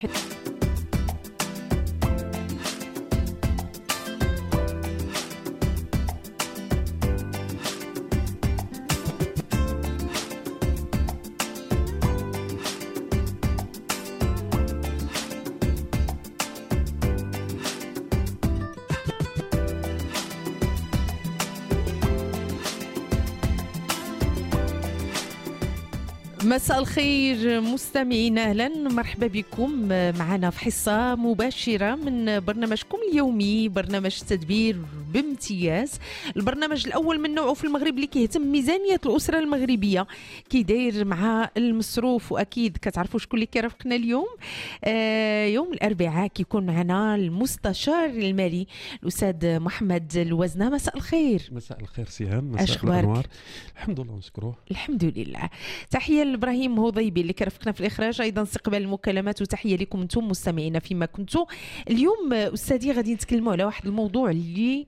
مساء الخير مستمعينا، اهلا مرحبا بكم معنا في حصه مباشره من برنامجكم اليومي، برنامج تدبير بامتياز، البرنامج الاول من نوعه في المغرب اللي كيهتم ميزانيه الاسره المغربيه، كيداير مع المصروف. واكيد كتعرفوا شكون اللي كيرافقنا اليوم. يوم الاربعاء كيكون معنا المستشار المالي الاستاذ محمد الوزنه. مساء الخير. مساء الخير سهام. مساء الانوار. الحمد لله ونشكروه. الحمد لله. تحيه ابراهيم هضيبي اللي كرفقنا في الاخراج، ايضا استقبال المكالمات، وتحيه لكم انتم مستمعينا فيما كنتوا. اليوم استاذي غادي نتكلموا على واحد الموضوع اللي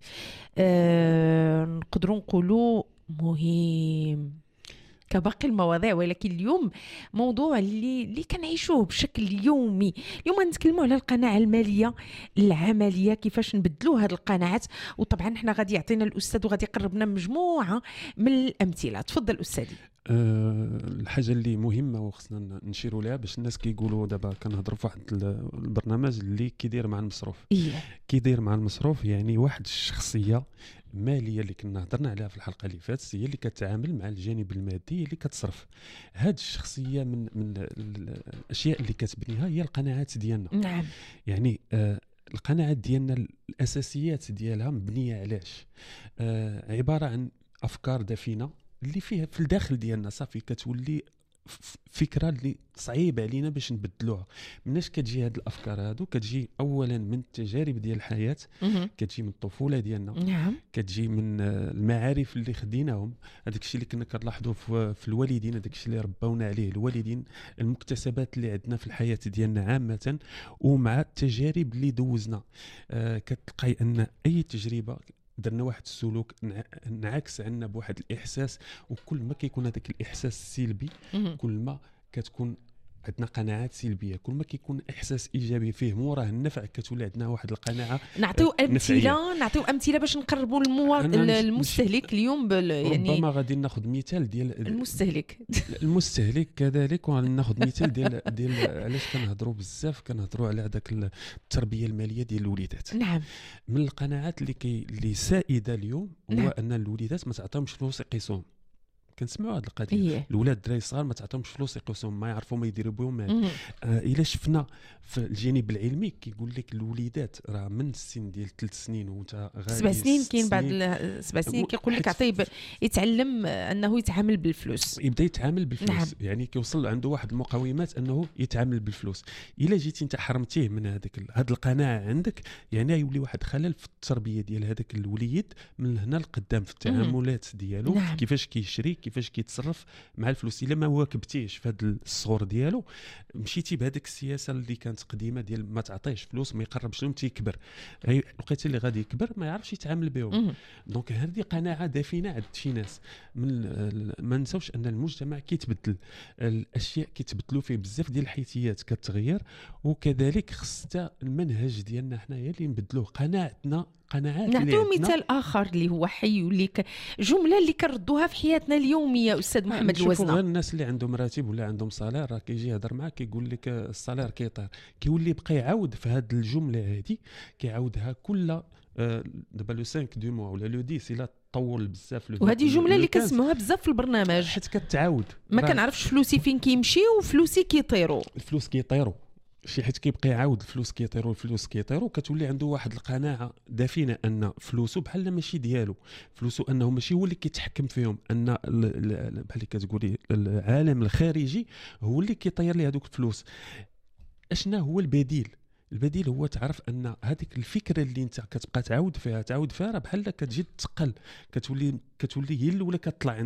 نقدروا نقولوا مهم كباقي المواضيع، ولكن اليوم موضوع اللي كنعيشوه بشكل يومي. اليوم غنتكلموا على القناعه الماليه العمليه، كيفاش نبدلوا هذه القناعات. وطبعا احنا غادي يعطينا الاستاذ وغادي يقربنا مجموعه من الامثله. تفضل استاذي. الحاجه اللي مهمه وخصنا نشيروا لها باش الناس كيقولوا دابا كنهضروا في واحد البرنامج اللي كيدير مع المصروف. كيدير مع المصروف يعني واحد الشخصيه ماليه اللي كنا هضرنا عليها في الحلقه اللي فاتت، هي اللي كتعامل مع الجانب المادي اللي كتصرف. هاد الشخصيه من الاشياء اللي كتبنيها هي القناعات ديالنا. نعم. يعني القناعات ديالنا الاساسيات ديالها مبنيه علاش؟ عباره عن افكار دفينه اللي فيها في الداخل ديالنا، صافي كتولي فكره اللي صعيب علينا باش نبدلوها. مناش كتجي هاد الافكار هادو؟ كتجي اولا من التجارب ديال الحياه، كتجي من الطفوله ديالنا. نعم. كتجي من المعارف اللي خديناهم، هذاك الشيء اللي كنا كنلاحظوه في الوالدين، هذاك الشيء اللي ربونا عليه الوالدين، المكتسبات اللي عندنا في الحياه ديالنا عامه، ومع التجارب اللي دوزنا. كتلقاي ان اي تجربه درنا واحد السلوك انعكس عنا بواحد الاحساس، وكل ما كيكون هذاك الاحساس سلبي كل ما كتكون عندنا قناعات سلبيه. كل ما كيكون احساس ايجابي فيه موراه النفع كتولي عندنا واحد القناعه. نعطيو امثله باش نقربوا المستهلك اليوم يعني ربما غادي ناخذ مثال ديال المستهلك كذلك، وناخذ مثال ديال علاش كنهضروا على هذاك التربيه الماليه ديال الوليدات. نعم. من القناعات اللي سائده اليوم هو نعم. ان الوليدات ما تعطيهمش فلوس يقيسوهم. كنسمعوا هذه القضيه. الولاد الدراري الصغار ما تعطيهمش فلوس يقيسوهم، ما يعرفوا ما يديروا بهم. الا شفنا في الجانب العلمي كيقول لك الوليدات راه من السن ديال 3 سنين وانت غادي 7 سنين، كاين بعض 7 سنين كيقول لك عطيه يتعلم انه يتعامل بالفلوس، يبدا يتعامل بالفلوس. نعم. يعني كيوصل عنده واحد المقومات انه يتعامل بالفلوس. الا جيتي انت حرمتيه من هذه القناعه عندك، يعني يولي واحد خلل في التربيه ديال هذاك الوليد من هنا لقدام، في التعاملات ديالو. نعم. كيفاش كيشري، كيفاش كيتصرف مع الفلوس. الا ما واكبتيش في هذا الصغر ديالو، مشيتي بهذيك السياسه اللي كانت قديمه ديال ما تعطيش فلوس، ما يقربش لهم تيكبر، لقيتي اللي غادي يكبر ما يعرفش يتعامل بهم. دونك هذه قناعه دافنه عند شي ناس. ما نساوش ان المجتمع كيتبدل، الاشياء كيتبدلوا فيه بزاف ديال الحيتيات كتغير، وكذلك خصتا المنهج ديالنا حنايا اللي نبدلوه. قناعات. نعطيو مثال اخر اللي هو حي وليك جمله اللي كنردوها في حياتنا اليوميه استاذ محمد الوزنه. الناس اللي عندهم راتب ولا عندهم صالير، راه كيجي يهضر معاك كيقول لك الصالير كيطير، كيولي بقى يعاود في هذه الجمله هذه، كيعاودها كل دابا لو 5 دو موا ولا لو 10 الا طول بزاف. وهذه جمله اللي كنسمعوها بزاف في البرنامج، حيت كتعاود. ما كنعرفش فلوسي فين كيمشيو وفلوسي كيطيروا. الفلوس كيطيروا شي حيت كيبقى يعاود الفلوس كيطيروا، كتولي عنده واحد القناعه دافنه ان فلوسه بحال ماشي ديالو، فلوسه انه ماشي هو اللي كيتحكم فيهم، ان بحال اللي كتقولي العالم الخارجي هو اللي كيطير ليه هذوك الفلوس. اشنا هو البديل هو تعرف ان هذيك الفكره اللي انت كتبقى تعاود فيها راه بحال كتجي تثقل، كتولي هي الاولى كتطلع عندك.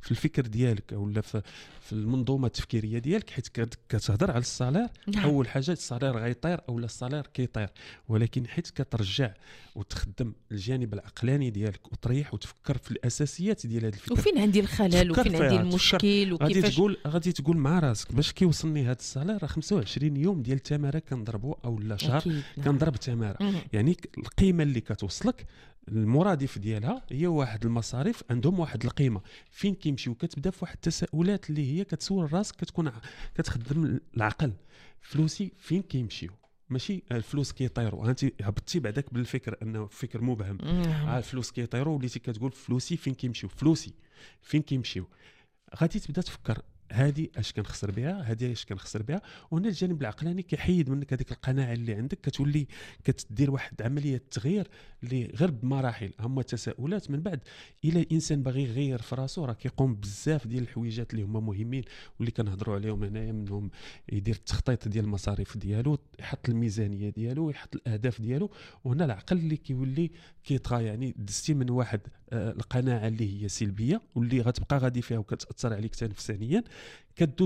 في الفكر ديالك او في المنظومه التفكيريه ديالك، حيت كتهضر على الصالير. اول حاجه الصالير غيطير او الصالير كيطير، ولكن حيت كترجع وتخدم الجانب العقلاني ديالك وتريح وتفكر في الاساسيات ديال هذا الفكر، وفين عندي الخلل وفين عندي المشكل وكيفاش غادي تقول مع راسك باش كيوصلني هذا الصالير. راه 25 يوم ديال التماره كنضربو او لا شهر كنضرب تماره. يعني القيمه اللي كتوصلك المرادف ديالها هي واحد المصاريف عندهم واحد القيمه فين كيمشيو. كتبدا في واحد التساؤلات اللي هي كتسول راسك، كتكون كتخدم العقل. فلوسي فين كيمشيو؟ ماشي الفلوس كيطيروا. انت هبطتي بعدك بالفكر انه فكر مبهم. الفلوس كيطيروا وليتي كتقول فلوسي فين كيمشيو، فلوسي فين كيمشيو. غادي تبدا تفكر هذه اش كنخسر بها، هذه اش كنخسر بها. وهنا الجانب العقلاني كيحيد منك هذيك القناعه اللي عندك، كتولي كتدير واحد عمليه تغيير اللي غير بمراحل. هما تساؤلات من بعد. الى الانسان باغي يغير في راسو راه كيقوم بزاف ديال الحويجات اللي هما مهمين واللي كنهضروا عليهم هنايا. منهم يدير التخطيط ديال المصاريف ديالو، يحط الميزانيه ديالو، يحط الاهداف ديالو. وهنا العقل اللي كيولي كيطغى. يعني دزتي من واحد القناعه اللي هي سلبيه واللي غتبقى غادي فيها وكتاثر عليك حتى نفسانيا، كدوز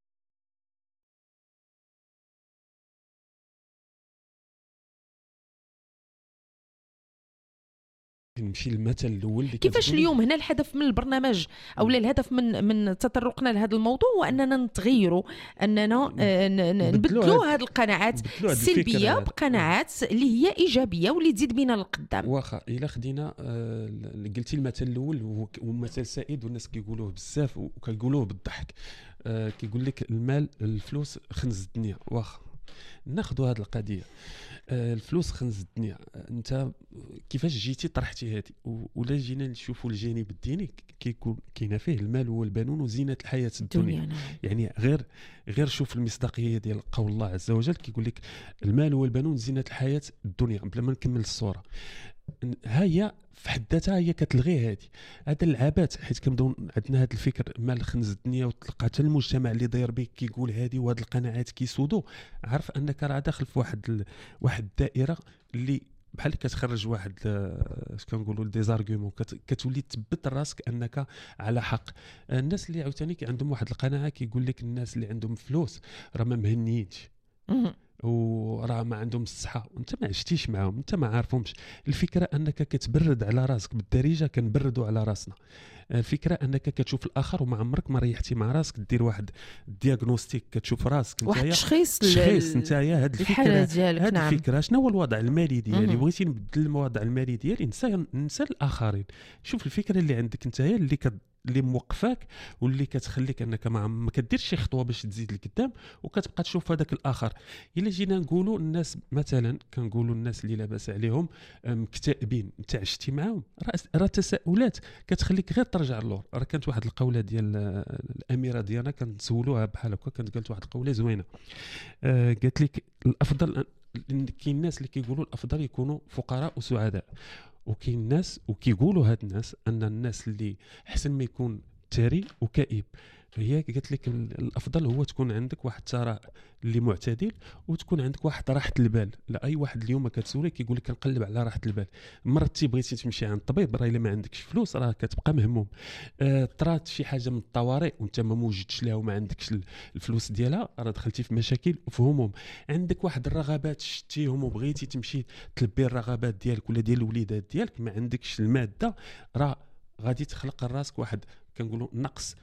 نمشي للمثل الاول اللي كيفاش اليوم هنا الهدف من البرنامج او الهدف من تطرقنا لهذا الموضوع هو اننا نتغيروا، اننا نبدلوا هذه القناعات السلبيه بقناعات اللي هي ايجابيه واللي تزيد بينا للقدام. واخا الا خدينا قلتي المثل الاول ومثل سائد والناس كيقولوه بزاف وكيقولوه بالضحك. كيقول لك المال الفلوس خنز الدنيا. واخا ناخذوا هذه القضيه، الفلوس خنز الدنيا. انت كيفاش جيتي طرحتي هذه؟ ولا جينا نشوفوا الجانب الديني كيكون كاين فيه المال والبنون وزينه الحياه الدنيا. يعني غير شوف المصداقيه ديال قول الله عز وجل كيقول لك المال والبنون زينه الحياه الدنيا. بلا ما نكمل الصوره، هي في حد ذاتها هي كتلغي هذا العبات. حيت كنبداو عندنا هذا الفكر مال خنز الدنيا، وتلقى حتى المجتمع اللي داير بك كيقول هذه، وهاد القناعات كيسودوا. عارف انك راه داخل في واحد الدائره اللي بحال كتخرج واحد اش كنقولوا ديزارغومون، كتولي تثبت راسك انك على حق. الناس اللي عاوتاني عندهم واحد القناعه كيقول لك الناس اللي عندهم فلوس راه ما مهنيينش وراه ما عندهم الصحه، وانت ما عشتيش معاهم، انت ما عارفهمش. الفكره انك كتبرد على راسك بالدارجه، كنبردوا على راسنا. الفكره انك كتشوف الاخر وما عمرك ما ريحتي مع راسك دير واحد دياغنوستيك، كتشوف راسك انت واحد تشخيص انت هذه الفكره ديالك. نعم. الفكره شنو هو الوضع المالي ديالي؟ بغيتي نبدل الوضع المالي ديالي، ننسى الاخرين. شوف الفكره اللي عندك انت هي اللي موقفاك واللي كتخليك انك ما كديرش شي خطوه باش تزيد لقدام، وكتبقى تشوف هذاك الاخر. الا جينا نقولوا الناس مثلا، كنقولوا الناس اللي لاباس عليهم مكتئبين، انت عشتي معاهم، راه تساؤلات كتخليك غير ترجع للور. راه كانت واحد القوله ديال الاميره ديانا كنتسولوها بحال هكا، كانت قالت واحد القوله زوينه. قالت لك الافضل كاين الناس اللي كيقولوا الافضل يكونوا فقراء وسعداء، وكاين الناس وكيقولوا هاد الناس ان الناس اللي احسن ما يكون ثري وكئيب. هي قالت لك الافضل هو تكون عندك واحد الثراء اللي معتدل، وتكون عندك واحد راحه البال. لا اي واحد اليوم كتسولي كيقول لك كنقلب على راحه البال. مرتي بغيتي تمشي عند الطبيب، راه الا ما عندكش فلوس راه كتبقى مهموم. طرات شي حاجه من الطوارئ وانت ما موجدش لها وما عندكش الفلوس ديالها، راه دخلتي في مشاكل وفي هموم. عندك واحد الرغبات شتيهم وبغيتي تمشي تلبي الرغبات ديالك ولا ديال الوليدات ديالك، ما عندكش الماده، راه غادي تخلق راسك واحد كنقولوا نقص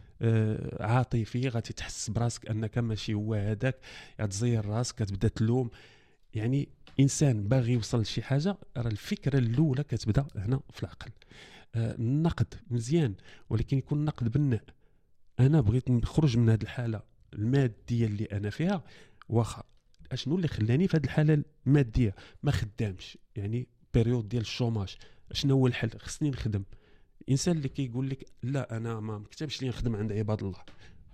عاطفي. غادي تحس براسك انك ماشي هو هذاك، غتزير راسك، كتبدا تلوم. يعني انسان باغي يوصل لشي حاجه، راه الفكره الاولى كتبدا هنا في العقل. النقد مزيان، ولكن يكون النقد بناء. انا بغيت نخرج من هذه الحاله الماديه اللي انا فيها، واخا اشنو اللي خلاني في هذه الحاله الماديه؟ ما خدامش، يعني بيريود ديال الشوماج. شنو هو الحل؟ خصني نخدم. الانسان اللي كيقول لك لا انا ما مكتبش لي نخدم عند عباد الله،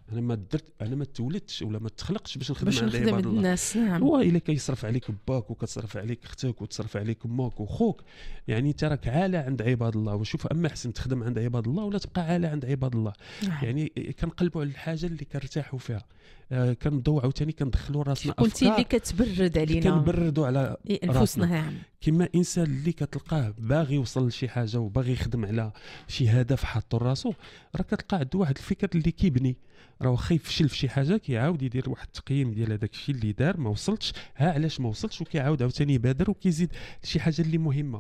انا ما تولدتش ولا ما تخلقش باش نخدم عند عباد الله. الناس. نعم. هو الا كيصرف عليك باك وكتصرف عليك اختك وتصرف عليك امك وخوك، يعني انت راك عالة عند عباد الله. وشوف اما احسن تخدم عند عباد الله ولا تبقى عالة عند عباد الله. نعم. يعني كنقلبوا على الحاجه اللي كنرتاحوا فيها. كنبداو عاوتاني كندخلوا راسنا قلتي اللي كتبرد علينا كنبردوا على انفسنا. نعم. كما انسان اللي كتلقاه باغي يوصل لشي حاجه وباغي يخدم على شي هدف حاطو راسو، راه كتلقى عنده واحد الفكر اللي كيبني، راه واخا يفشل في شي حاجه كيعاود يدير واحد التقييم ديال هذاك الشيء اللي دار ما وصلتش، ها علاش ما وصلتش، وكيعاود عاوتاني يبادر وكيزيد لشي حاجه اللي مهمه.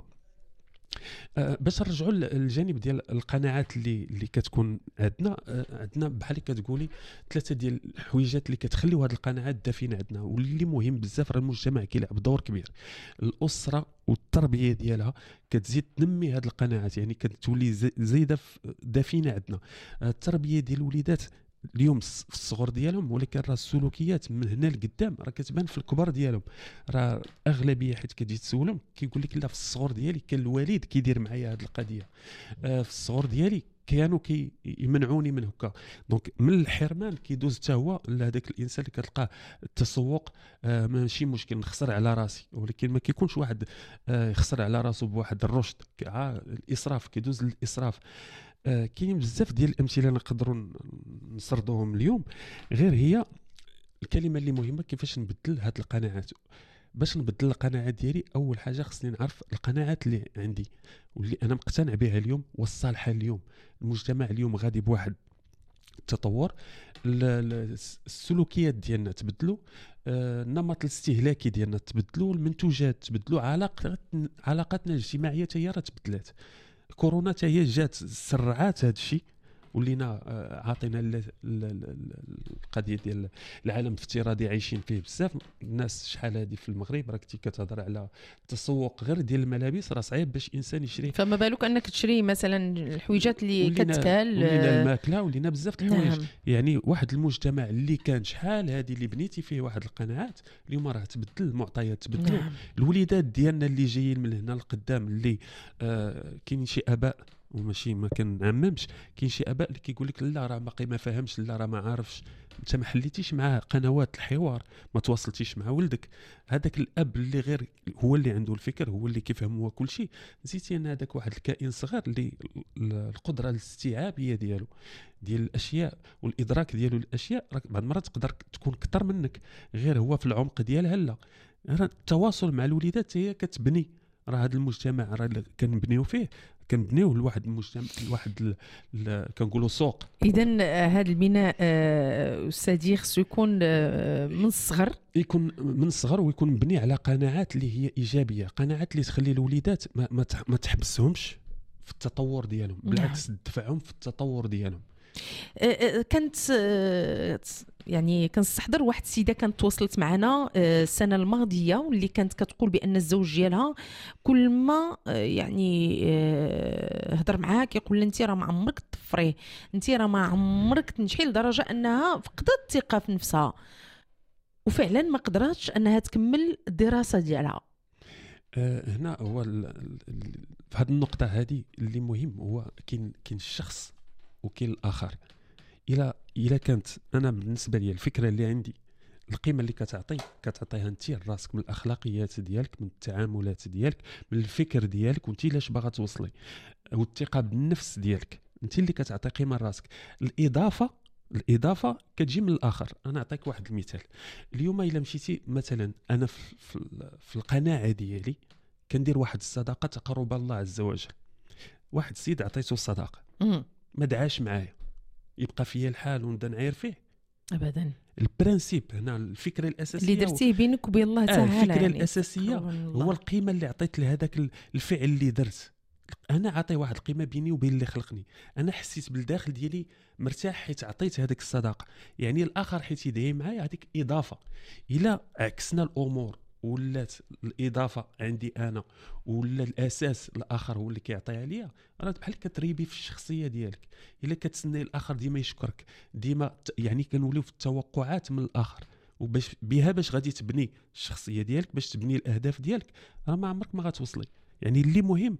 باش نرجعوا للجانب ديال القناعات اللي كتكون عندنا بحال اللي كتقولي 3 ديال الحويجات اللي كتخليو هذه القناعات دافينه عندنا، واللي مهم بزاف. راه المجتمع كيلعب دور كبير، الاسره والتربيه ديالها كتزيد تنمي هذه القناعات، يعني كتولي زايده دافينه عندنا. التربيه ديال الوليدات اليوم في الصغر ديالهم، ولكن راه السلوكيات من هنا لقدام راه كتبان في الكبر ديالهم. راه اغلبيه حيت كتجي تسولهم كيقول لك لا في الصغر ديالي كان الوالد كيدير معايا هذه القضيه، في الصغر ديالي كانوا يمنعوني من هكا. دونك من الحرمان كيدوز حتى هو لهذاك الانسان اللي كتلقاه التسوق. ماشي مشكل نخسر على راسي، ولكن ما كيكونش واحد يخسر على راسه بواحد الرشد. الاسراف كيدوز للاسراف. كاين بزاف ديال الامثله نقدروا نسردوهم اليوم، غير هي الكلمه اللي مهمه كيفاش نبدل هاد القناعات. باش نبدل القناعات ديالي، اول حاجه خصني نعرف القناعات اللي عندي واللي انا مقتنع بها اليوم والصالحه اليوم. المجتمع اليوم غادي بواحد التطور، السلوكيات ديالنا تبدلوا، النمط الاستهلاكي ديالنا تبدلوا، المنتوجات تبدلوا، علاقاتنا الاجتماعيه حتى هي راه تبدلات. كورونا حتى هي جات سرعات هذا الشيء، ولينا عاطينا القضيه ديال العالم الافتراضي عايشين فيه بزاف الناس. شحال هذه في المغرب راه كنتي كتهضر على التسوق غير ديال الملابس، راه صعيب باش انسان يشري، فما بالك انك تشري مثلا الحويجات اللي كتكال، ولينا الماكله، ولينا بزاف د الحوايج. نعم. يعني واحد المجتمع اللي كان شحال هذه اللي بنيتي فيه واحد القناعات، اليوم راه تبدل، المعطيات تبدلوا. نعم. الوليدات ديالنا اللي جايين من هنا لقدام، اللي كاين شي اباء وماشي ما كنعممش، كاين شي اباء اللي كيقول لك لا راه باقي ما فاهمش، لا راه ما عارفش. انت ما حليتيش معاه قنوات الحوار، ما تواصلتيش مع ولدك. هذاك الاب اللي غير هو اللي عنده الفكر، هو اللي كيفهم هو كل شيء، نسيتي ان هذاك واحد الكائن صغير اللي القدره الاستيعابيه ديالو ديال الاشياء والادراك ديالو للاشياء راه بعض المرات تقدر تكون اكثر منك، غير هو في العمق ديالها لا. التواصل مع الوليدات هي كتبني. راه هذا المجتمع راه كنبنيو فيه، كنبنيو لواحد المجتمع، لواحد كنقولوا سوق. اذا هذا البناء استاذي خصو يكون من الصغر، يكون من الصغر، ويكون مبني على قناعات اللي هي ايجابيه، قناعات اللي تخلي الوليدات ما تحبسهمش في التطور ديالهم، بالعكس تدفعهم في التطور ديالهم. كانت يعني كنستحضر واحد السيده كانت تواصلت معنا السنه الماضيه، واللي كانت كتقول بان الزوج ديالها كل ما يعني هضر معاها كيقول انت راه ما عمرك تطفريه، انت راه ما عمرك تنجحي، لدرجه انها فقدت الثقه في نفسها وفعلا ما قدرتش انها تكمل الدراسه ديالها. هنا هو في هذه النقطه هذه اللي مهم، هو كاين الشخص وكاين الاخر. الا كانت انا بالنسبه لي الفكره اللي عندي، القيمه اللي كتعطيها انت لراسك، من الاخلاقيات ديالك، من التعاملات ديالك، من الفكر ديالك، وانت لاش باغا توصلي، والثقه بالنفس ديالك، انت اللي كتعطي قيمه لراسك. الاضافه كتجي من الاخر. انا نعطيك واحد المثال. اليوم الا مشيتي مثلا، انا في القناعه ديالي كندير واحد الصدقه تقرب الله عز وجل. واحد السيد عطيته الصدقه ما دعاش معايا، يبقى فيا الحال ونبدا نعاير فيه ابدا. البرانسيب هنا، الفكره الاساسيه اللي درتيه بينك وبين الله تعالى، الفكره يعني الاساسيه هو القيمه اللي عطيت لهذاك الفعل اللي درت. انا عطي واحد القيمه بيني وبين اللي خلقني، انا حسيت بالداخل ديالي مرتاح حيت عطيت هذيك الصداقه. يعني الاخر حيت يدعي معايا هذيك اضافه. الا عكسنا الامور ولات الاضافه عندي انا ولا الاساس الاخر هو اللي كيعطيها ليا، راه بحال كتريبي في الشخصيه ديالك. الا كتسنى الاخر ديما يشكرك، ديما يعني كنوليو في التوقعات من الاخر، وباش بها باش غادي تبني الشخصيه ديالك، باش تبني الاهداف ديالك، راه ما عمرك ما غتوصلي. يعني اللي مهم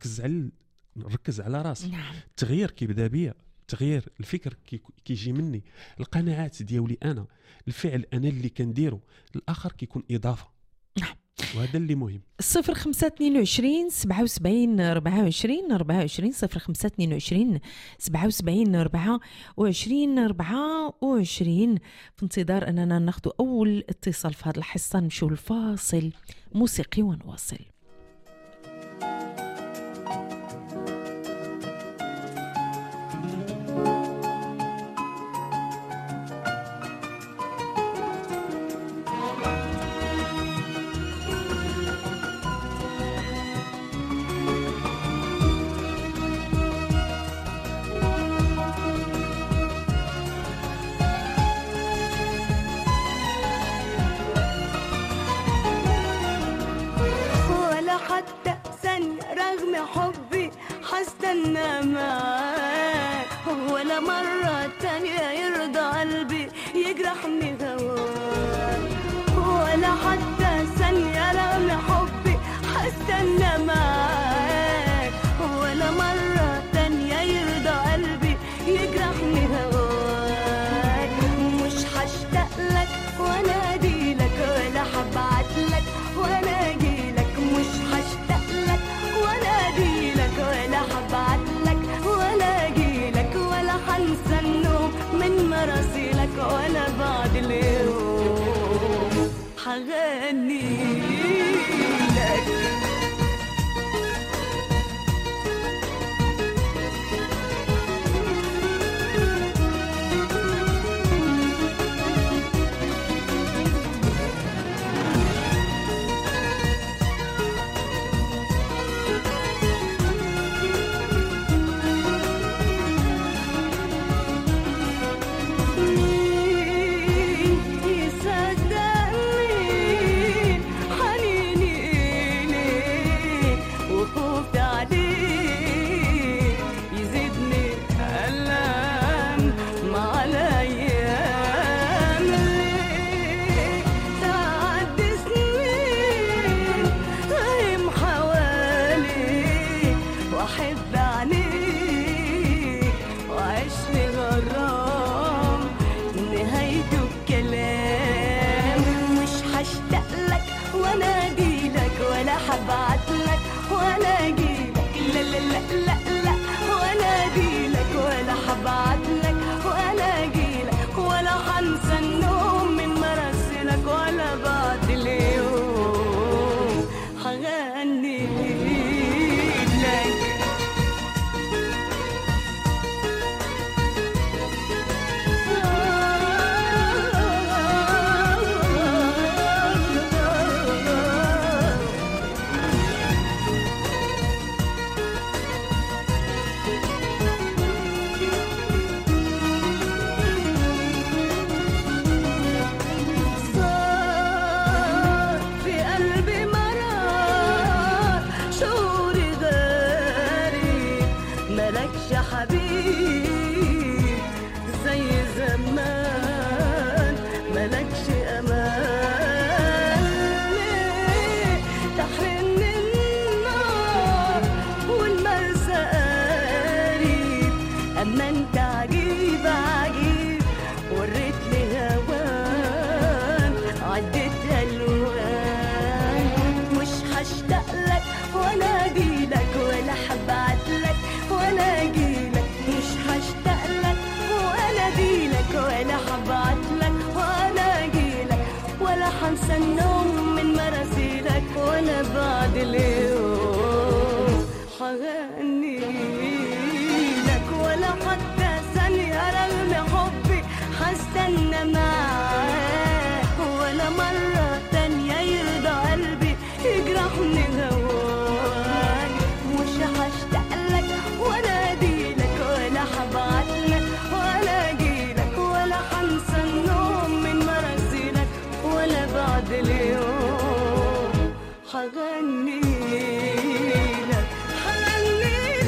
ركز على راسك. التغيير كيبدا بيا، تغيير الفكر كيجي مني، القناعات ديالي انا، الفعل انا اللي كنديرو، الاخر كيكون اضافه. وهذا اللي مهم. 0522 77 24 24 0522 77 24 24. في انتظار أننا ناخذ أول اتصال في هذه الحصة، نمشيو الفاصل موسيقي ونواصل. حبي حستنى معاك، ولا مرة تانية يرضى قلبي يجرحني هواك، ولا حتى ثانية رغم حبي حستنى معاك، ولا مرة تانية يرضى قلبي يجرحني هواك. مش هشتاق لك ولا أديلك ولا هبعتلك ولا أجيلك، مش هشتاق لك ولا أديلك ولا هبعتلك ولا أجيلك، ولا هنسى النوم من مراسيلك، ولا بعد اليوم هغني لك. هبعتلك ولا أجيلك، لا لا لا لا لا، ولا أجيلك ولا هبعتلك ولا أجيلك، ولا هنسى النوم من مراسلك، ولا بعد اليوم هغني لك. هنسى النوم من مراسيلك، ولا بعد اليوم هغني لك، ولا حتى ثانية رغم حبي هستنى معاك، ولا مرة تانية يرضى قلبي يجرحني هواك. مش هشتاق لك ولا أديلك ولا هبعتلك ولا أجيلك، ولا هنسى النوم من مراسيلك، ولا بعد اليوم هغني لك هغني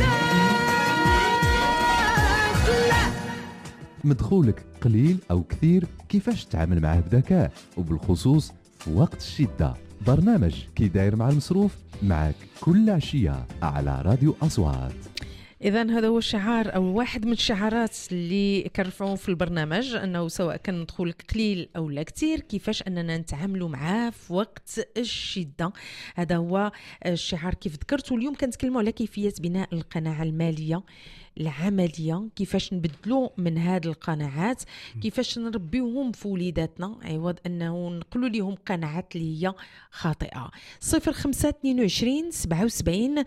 لك. لا مدخولك قليل أو كثير، كيفاش تتعامل معاه بذكاء وبالخصوص في وقت الشدة. برنامج كي داير مع المصروف معك كل عشية على راديو أصوات. إذا هذا هو الشعار أو واحد من الشعارات اللي كنرفعوه في البرنامج، أنه سواء كان ندخل قليل أو لا كتير كيفاش أننا نتعاملوا معاه في وقت الشدة. هذا هو الشعار كيف ذكرت. واليوم كنتكلموا على كيفية بناء القناعة المالية العملية، كيفاش نبدلوا من هذه القناعات، كيفاش نربيوهم في وليداتنا عوض أنه نقولوا لهم قناعات اللي هي خاطئة. 0522 77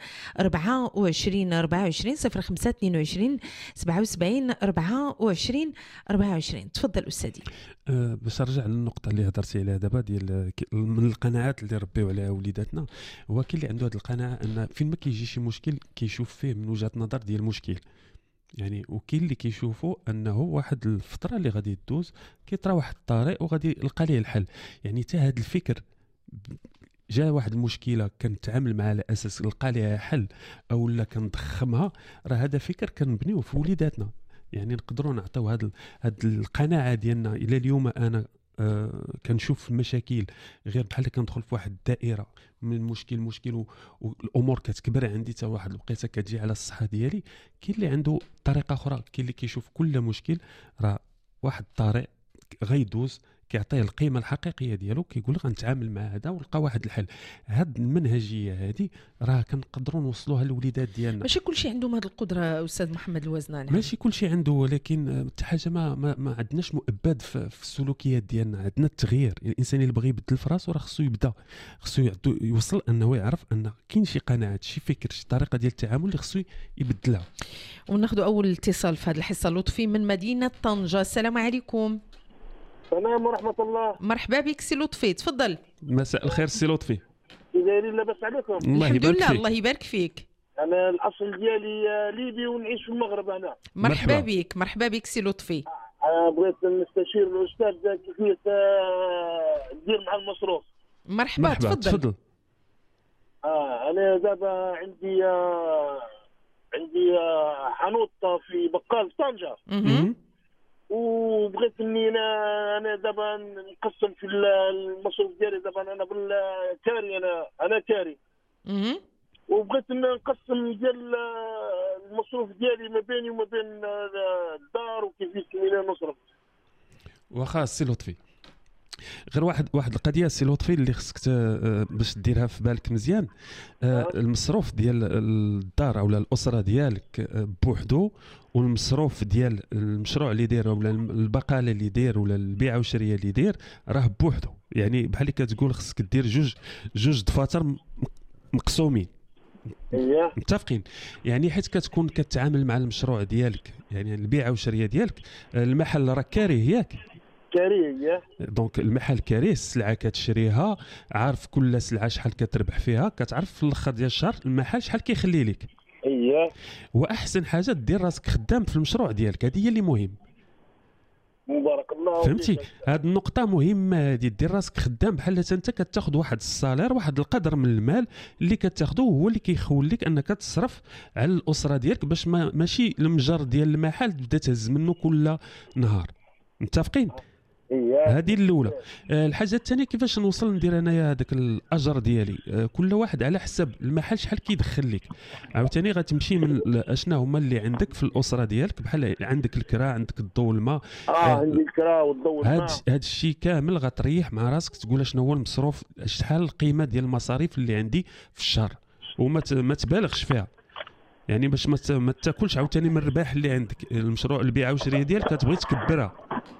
24 24 0522 77 24 24. تفضل أستاذي. باش نرجع للنقطة اللي هضرتي عليها دابا ديال من القناعات اللي ربيو عليها وليداتنا، هو كاين اللي عنده هذه القناعة أن فين ما كيجي شي مشكل كيشوف فيه من وجهة نظر ديال المشكل، يعني وكاين اللي كيشوفوا انه واحد الفتره اللي غادي تدوز كيطرا واحد الطريق وغادي يلقى ليه الحل. يعني حتى هذا الفكر جا واحد المشكله كنتعامل معها على اساس نلقى ليها حل او لا كنضخمها، راه هذا فكر كنبنيوه في وليداتنا. يعني نقدروا نعطيو هاد القناعه ديالنا. الى اليوم انا كنشوف المشاكل غير بحال كندخل في واحد الدائره من مشكل والامور كتكبر عندي حتى واحد الوقيته كتجي على الصحه ديالي. كاين اللي عنده طريقه اخرى، كاين اللي كيشوف كل مشكل راه واحد الطريق غيدوز كيعطيه القيمه الحقيقيه ديالو، كيقول لك غنتعامل مع هذا ولقى واحد الحل. هاد المنهجيه هذه راه كنقدروا نوصلوها للوليدات ديالنا. ماشي كلشي عندهم هذه القدره استاذ محمد الوزناني، ماشي كلشي عنده، ولكن حاجه ما عندناش مؤبد في السلوكيات ديالنا. عندنا التغيير. الانسان اللي بغى يبدل في راسو راه خصو يبدا، خصو يوصل انه يعرف ان كاين شي قناعات، شي فكر، شي طريقه ديال التعامل اللي خصو يبدلها. وناخذ اول اتصال في هذه الحصه. لطفي من مدينه طنجه. السلام عليكم. السلام ورحمة الله. مرحبا بك سي لطفي، تفضل. مساء الخير سي لطفي. دايرين لاباس عليكم؟ الحمد لله، الله يبارك فيك. أنا الأصل ديالي ليبي ونعيش في المغرب هنا. مرحبا بك سي لطفي. أنا بغيت نستشير الأستاذ كيفية ندير مع المصروف. مرحبا تفضل. أنا دابا عندي حانوت في بقال في طنجة. وبغيت اني انا دابا نقسم في المصروف ديالي. دابا انا بالكاري، انا كاري. وبغيت نقسم ديال المصروف ديالي ما بيني وما بين الدار وكيفاش نصرف. واخا سي لطفي، غير واحد القضيه سي لطفي اللي خصك باش ديرها في بالك مزيان. المصروف ديال الدار او الاسره ديالك بوحدو، والمصروف ديال المشروع اللي داير ولا البقاله اللي داير ولا البيعه والشريه اللي داير راه بوحدو. يعني بحال اللي كتقول خصك دير جوج دفاتر مقسومين. متفقين؟ يعني حيت كتكون كتعامل مع المشروع ديالك، يعني البيعه والشريه ديالك. المحل راه كاريه ياك؟ كاريه. دونك المحل كاريه، السلعه كتشريها، عارف كل سلعه شحال كتربح فيها، كتعرف في الاخر ديال الشهر المحل شحال كيخلي لك. واحسن حاجه دير راسك خدام في المشروع ديالك، هذه هي اللي مهم. مبارك الله. فهمتي؟ هذه النقطه مهمه، هذه دير راسك خدام بحال انت كتاخذ واحد الصالير، واحد القدر من المال اللي كتاخذه هو اللي كيخول لك انك تصرف على الاسره ديالك، باش ماشي المجر ديال المحل تبدا تهز منه كل نهار. متفقين؟ هذه الاولى. الحاجه الثانيه كيفاش نوصل ندير انايا هذاك الاجر ديالي. كل واحد على حسب المحل شحال كيدخل لك. عاوتاني غتمشي من اشنا هما اللي عندك في الاسره ديالك، بحال عندك الكراء، عندك الضوء والماء. عندي الكراء والضوء والماء. هذا الشيء كامل غتريح مع راسك تقول شنو هو المصروف، شحال القيمه ديال المصاريف اللي عندي في الشهر، وما تبالغش فيها. يعني باش ما تاكلش عاوتاني من الرباح اللي عندك. المشروع البيعه والشريه ديالك كتبغي تكبرها،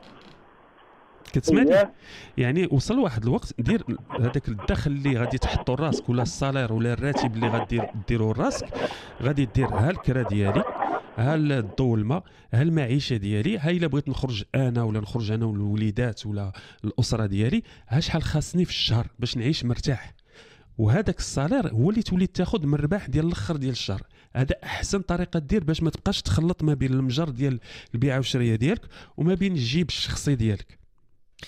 كتسمعني؟ يعني وصل واحد الوقت دير هذاك الدخل اللي غادي تحطو لراسك ولا الصالير ولا الراتب اللي غادي ديرو لراسك، غادي دير ها الكرا ديالي، ها الضوء والماء، ها المعيشه ديالي، ها الا بغيت نخرج انا ولا نخرج انا والوليدات ولا الاسره ديالي، ها شحال خاصني في الشهر باش نعيش مرتاح. وهذاك الصالير هو اللي تولي تاخذ من الرباح ديال الاخر ديال الشهر. هذا احسن طريقه دير باش ما تبقاش تخلط ما بين المجر ديال البيعه والشريه ديالك وما بين الجيب الشخصي ديالك.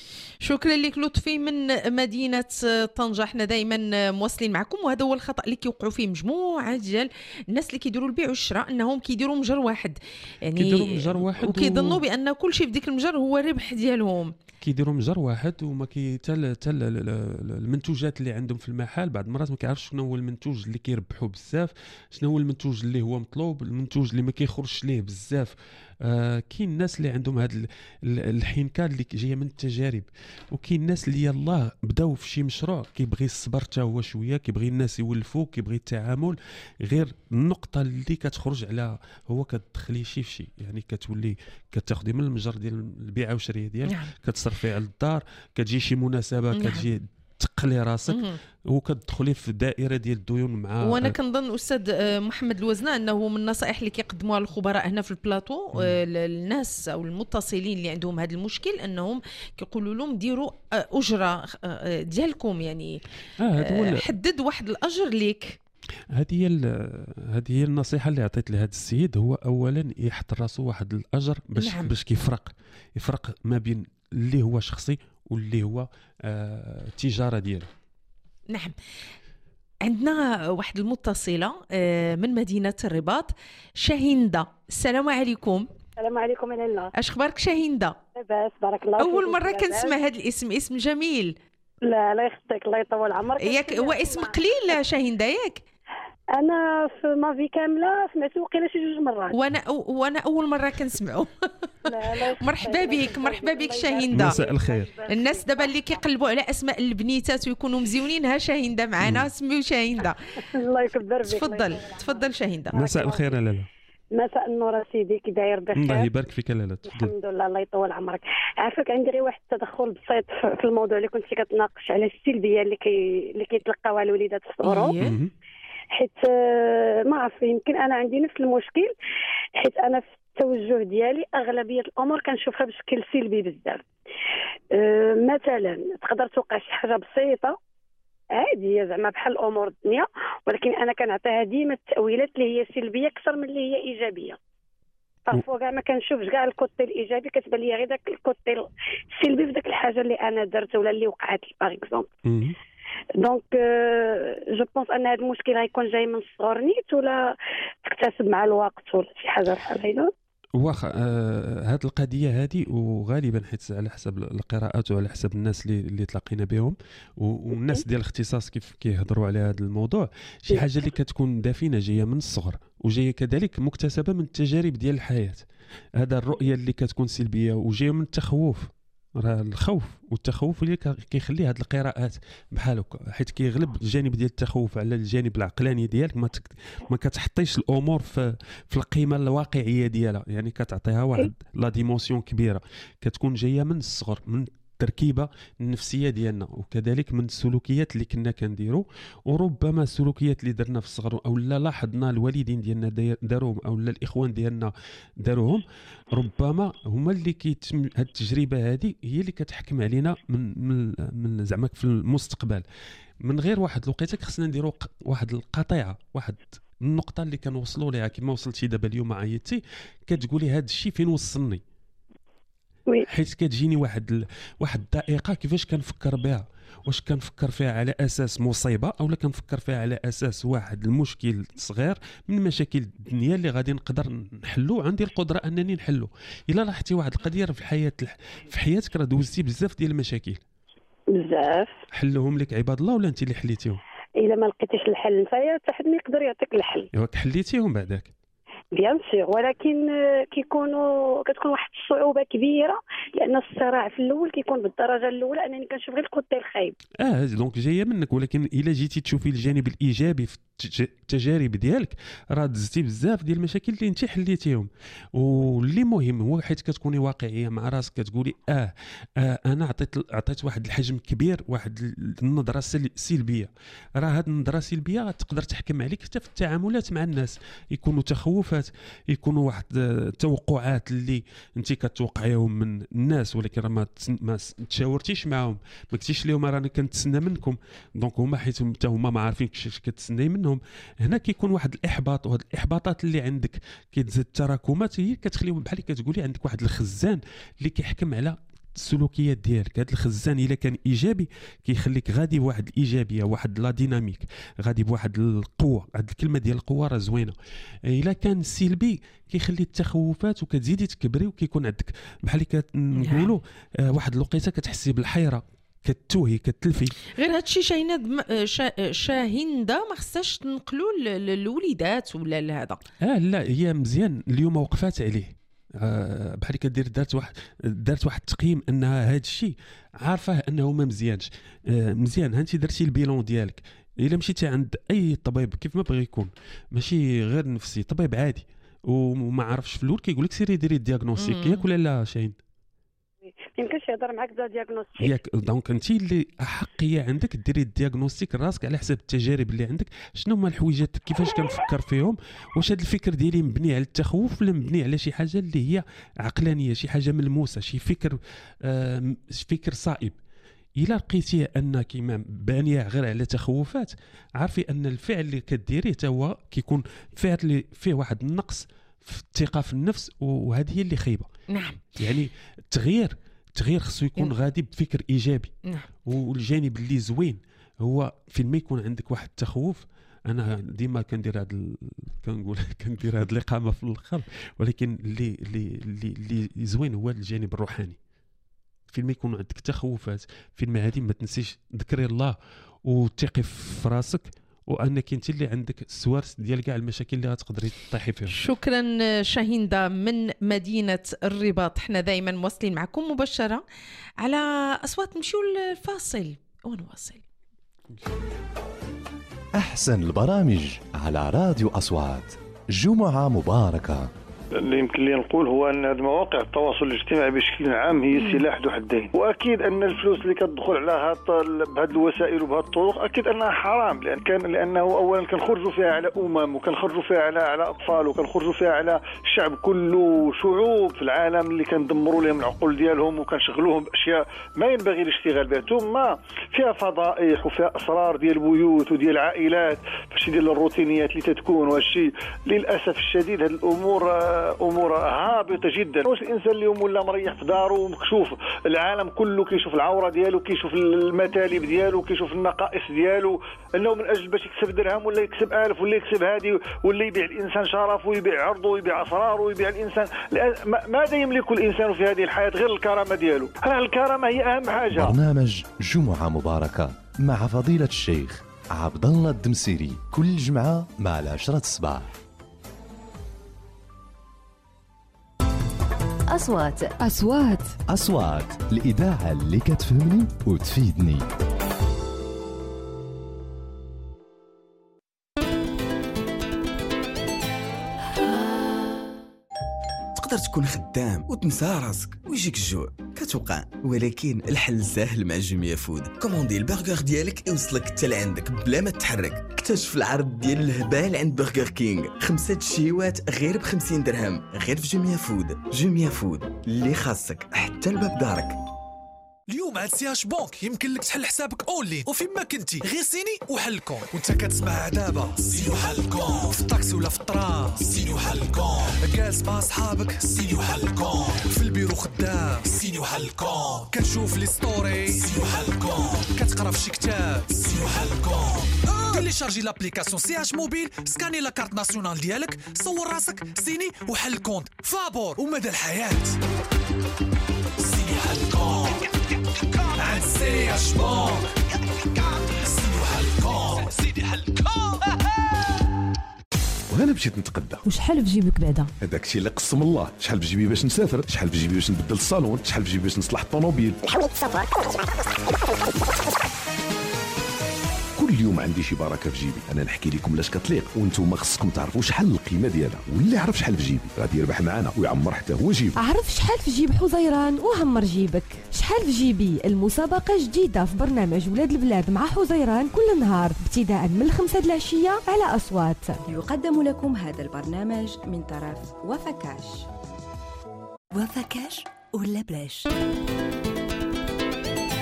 شكرا لك لطفي من مدينة طنجة. احنا دائما مواصلين معكم، وهذا هو الخطأ اللي كيوقعوا فيه مجموعة ديال الناس اللي كيديروا البيع والشراء، انهم كيديروا مجر واحد، يعني كيديروا مجر واحد وكيظنوا بان كل شيء في ديك المجر هو الربح ديالهم. كيديروا مجر واحد وما تال المنتوجات اللي عندهم في المحل بعض المرات ما كيعرفش شنو هو المنتوج اللي كيربحوا بزاف، شنو هو المنتوج اللي هو مطلوب، المنتوج اللي ما كيخرجش ليه بزاف. كاين الناس اللي عندهم هذا الحنكه اللي جايه من التجارب، وكاين الناس اللي يلاه بداو في شي مشروع كيبغي الصبر حتى هو شويه، كيبغي الناس يولفوه، كيبغي التعامل. غير النقطه اللي كتخرج على هو كتدخلي شي في شي، يعني كتولي كتاخذي من المجر ديال البيع والشراء ديالك، كتصرفي على الدار، كتجي شي مناسبه كتجي تقلي راسك وكتدخلي في دائره ديال الديون مع. وانا كنظن استاذ محمد الوزنه انه من النصائح اللي كيقدموها الخبراء هنا في البلاطو الناس او المتصلين اللي عندهم هذا المشكل، انهم كيقولوا لهم ديروا اجره ديالكم، يعني حدد واحد الاجر ليك. هذه هي النصيحه اللي عطيت لهذا السيد. هو اولا يحط راسو واحد الاجر باش يفرق ما بين اللي هو شخصي واللي هو التجاره ديالو. نعم. عندنا واحد المتصله من مدينه الرباط، شاهندة. السلام عليكم. السلام عليكم لاله. اش اخبارك شاهندة؟ لاباس بارك الله. اول مره كنسمع هذا الاسم، اسم جميل. لا لا يخطيك، الله يطول عمرك. ياك هو اسم قليل شاهندة ياك؟ انا في مافي كامله سمعتو قيله شي 2 مرات. وانا اول مره كنسمعو. مرحبا بك شاهندة. مساء الخير. الناس دابا اللي كيقلبوا على اسماء البنيتات ويكونوا مزيونين، ها شاهندة معنا، سميو شاهندة. الله يكبر بك. تفضل شاهندة. مساء الخير لاله. مساء النور سيدي، كي داير بخير؟ الله يبارك فيك لاله. الحمد لله، الله يطول عمرك. عافاك، عندي غير واحد التدخل بسيط في الموضوع اللي كنت كتناقش على السلبيه اللي كيتلقاوها الوليدات في صغرهم. حيت ما عرف، يمكن انا عندي نفس المشكل، حيت انا في التوجه ديالي اغلبيه الامور كنشوفها بشكل سلبي بزاف. مثلا تقدر توقع شي حاجه بسيطه عاديه زعما بحال امور الدنيا، ولكن انا كنعطيها ديما التاويلات اللي هي سلبيه اكثر من اللي هي ايجابيه. فوق كاع ما كنشوفش كاع الكوتي الايجابي، كتبان لي غير داك الكوتي السلبي في داك الحاجه اللي انا درت ولا اللي وقعت لي باغ اكزومبل. دونك جو بونس ان هذا المشكل غيكون جاي من الصغر نيت ولا تكتسب مع الوقت ولا شي حاجه بحال هكذا. واخا هذه القضيه هذه، وغالبا حيت على حسب القراءات وعلى حسب الناس اللي تلاقينا بهم والناس ديال الاختصاص كيف كيهضروا على هذا الموضوع، شي حاجه اللي كتكون دافنه جايه من الصغر وجايه كذلك مكتسبه من التجارب ديال الحياه. هذا الرؤيه اللي كتكون سلبيه وجايه من التخوف، راه الخوف والتخوف اللي كيخلي هاد القراءات بحال هكا، حيت كيغلب الجانب ديال التخوف على الجانب العقلاني ديالك. ما كتحطيش الامور في القيمه الواقعيه ديالها، يعني كتعطيها واحد لا ديمونسيون كبيره، كتكون جايه من الصغر، من التركيبه النفسيه ديالنا، وكذلك من السلوكيات اللي كنا كنديروا. وربما السلوكيات اللي درنا في الصغر او لا لاحظنا الوالدين ديالنا داروهم او لا الاخوان ديالنا داروهم، ربما هما اللي كيتم هذه التجربه هذه هي اللي كتحكم علينا من زعما في المستقبل. من غير واحد الوقيته خصنا نديروا واحد القطيعه، واحد النقطه اللي كنوصلوا ليها كما وصلتي دابا اليوم عيطتي كتقولي هذا الشيء فين وصلني، حيت كتجيني واحد الدقيقه كيفاش كنفكر بها، واش كنفكر فيها على اساس مصيبه او لا كنفكر فيها على اساس واحد المشكل صغير من مشاكل الدنيا اللي غادي نقدر نحلو، عندي القدره انني نحلو. الا لاحظتي واحد القضيه في حياتك راه دوزتي بزاف ديال المشاكل، بزاف حلوهم لك عباد الله ولا انت اللي حليتيهم؟ الا ما لقيتيش الحل نتايا حتى حد ما يقدر يعطيك الحل. ياك حليتيهم بعداك بيان سيغ، ولكن كتكون واحد الصعوبه كبيره، لان الصراع في الاول كيكون بالدرجه الاولى انني كنشوف غير الكوتي الخايب. دونك جايه منك، ولكن الا جيتي تشوفي الجانب الايجابي في التجارب ديالك راه دزتي بزاف ديال المشاكل اللي انت حليتيهم. واللي مهم هو حيت كتكوني واقعيه مع راسك، كتقولي انا عطيت واحد الحجم كبير، واحد النظره سلبيه. راه هذه النظره السلبيه تقدر تحكم عليك حتى في التعاملات مع الناس، يكونوا تخوفات، يكونوا واحد التوقعات اللي انت كتوقعيهم من الناس، ولكن راه ما تشاورتيش معهم، ما قلتيش لهم راني كنتسنى منكم، دونك هما حيت حتى هما ما عارفين اش كتسناي منهم. هنا كيكون واحد الاحباط، وهاد الاحباطات اللي عندك كيتزاد التراكمات هي كتخليهم بحال كتقولي عندك واحد الخزان اللي كيحكم على السلوكيات ديالك. هذا الخزان الا كان ايجابي كيخليك غادي بواحد الايجابيه، واحد لا ديناميك، غادي بواحد القوه. هذه الكلمه ديال القوه راه زوينه. الا كان سلبي كيخلي التخوفات وكتزيدي تكبري وكيكون عندك بحال كنقولوا واحد الوقيته كتحسي بالحيره، كتوهي، كتلفي. غير هادشي شاهينده ما خصهاش تنقلوا للوليدات ولا لهذا. لا هي مزيان اليوم وقفات عليه. بحال كدير دارت واحد التقييم انها هذا الشيء عارفه انه ما مزيانش. مزيان انت درتي البيلون ديالك. الا مشيتي عند اي طبيب كيف ما بغى يكون، ماشي غير نفسي، طبيب عادي وما عرفش في الاول كيقول لك سيري ديري الدياغنوستيك ياك ولا لا شاهين؟ يمكنش يهضر معك بلا دياغنوستيك ياك. دونك انت اللي احقيه عندك ديري الدياغنوستيك راسك على حسب التجارب اللي عندك. شنو هما الحويجات كيفاش كنفكر فيهم؟ واش هذا الفكر ديالي مبني على التخوف ولا مبني على شي حاجه اللي هي عقلانيه، شي حاجه ملموسه، شي فكر صائب؟ الا لقيتي ان كيما بانيه غير على تخوفات، عارفي ان الفعل اللي كديريه حتى هو كيكون فعل اللي فيه واحد النقص في الثقه في النفس، وهذه هي اللي خايبه. نعم. يعني التغيير خصو يكون غادي بفكر ايجابي. نعم. والجانب اللي زوين هو فين ما يكون عندك واحد التخوف. انا ديما كندير كندير هاد الاقامه في الاخر، ولكن اللي زوين هو الجانب الروحاني. فين ما يكون عندك تخوفات، فين ما هادي ما تنسيش ذكري الله وتقي في راسك، وانك انت اللي عندك السوارس ديال كاع المشاكل اللي غتقدري تطيحي فيهم. شكرا شاهينده من مدينه الرباط. حنا دائما مواصلين معكم مباشره على اصوات. نمشيو للفاصل ونواصل. احسن البرامج على راديو اصوات. جمعه مباركه. اللي يمكن لي نقول هو ان هذه مواقع التواصل الاجتماعي بشكل عام هي سلاح ذو حدين، واكيد ان الفلوس اللي كتدخل على بهذه الوسائل وبهذه الطرق اكيد انها حرام، لانه اولا كنخرجوا فيها على وكنخرجوا فيها على اطفال، وكنخرجوا فيها على الشعب كله، شعوب في العالم اللي كندمروا لهم العقول ديالهم وكنشغلوهم باشياء ما ينبغي الاشتغال بها. ثم فيها فضائح وفيها اسرار ديال البيوت وديال العائلات، فشي ديال الروتينيات اللي تتكون. وهالشيء للاسف الشديد هذه الامور امور هابطه جدا. واش الانسان اليوم ولا مريح في داره ومكشوف، العالم كله كيشوف العوره ديالو، كيشوف المثالب ديالو، كيشوف النقائص ديالو، انه من اجل باش يكسب درهم ولا يكسب 1000 ولا يكسب هذه، ولا يبيع الانسان شرفه ويبيع عرضه ويبيع اسراره ويبيع الانسان. ماذا يملك الانسان في هذه الحياه غير الكرامه ديالو؟ الكرامه هي اهم حاجه. برنامج جمعه مباركه مع فضيله الشيخ عبد الله الدمسيري كل جمعه مع 10 الصباح. أصوات الإذاعة اللي كتفهمني وتفيدني. تقدر تكون خدام وتنسى راسك ويجيك الجوع كتوقع، ولكن الحل سهل مع جوميا فود. كوموندي البرجر ديالك يوصلك حتى لعندك بلا ما تحرك. اكتشف العرض ديال الهبال عند برجر كينغ، 5 شيوات غير ب50 درهم، غير في جوميا فود. جوميا فود اللي خاصك حتى لباب دارك. اليوم عند سياش بونك يمكن لك تحل حسابك اونلاين وفين ما كنتي، غير سيني وحل كون. وانت كتسمع دابا سيني وحل كون، في الطاكسي ولا في الطرام سيني وحل كون، جالس مع صحابك سيني وحل كون، في البيرو خدام سيني وحل كون، كتشوف لي ستوري سيني وحل كون، كتقرا في شي كتاب سيني وحل كون. تيليشارجي لابليكاسيون سي اش موبيل، سكاني لا كارت ناسيونال ديالك، صور راسك سيني وحل كونت فابور ومدى الحياة. سيني وحل كونت عند سي اش بونك، سيني وحل كونت، سيني حل كونت. وانا مشيت نتقدى. وشحال في جيبك بعدا؟ هذاك الشيء اللي قسم الله. شحال في جيبي باش نسافر، شحال في جيبي باش نبدل الصالون، شحال في جيبي باش نصلح الطوموبيل. كل يوم عندي شي بركه في جيبي. انا نحكي لكم لاش كتليق، وانتم خصكم تعرفوا شحال القيمه ديالها. واللي يعرف شحال في جيبي غادي يربح معنا ويعمر حتى هو جيبه. عرف شحال في جيب حزيران وعمر جيبك. شحال في جيبي المسابقه جديده في برنامج ولاد البلاد مع حزيران كل نهار ابتداء من 5 العشيه على اصوات. يقدم لكم هذا البرنامج من طرف وفكاش. وفكاش ولا بلاش.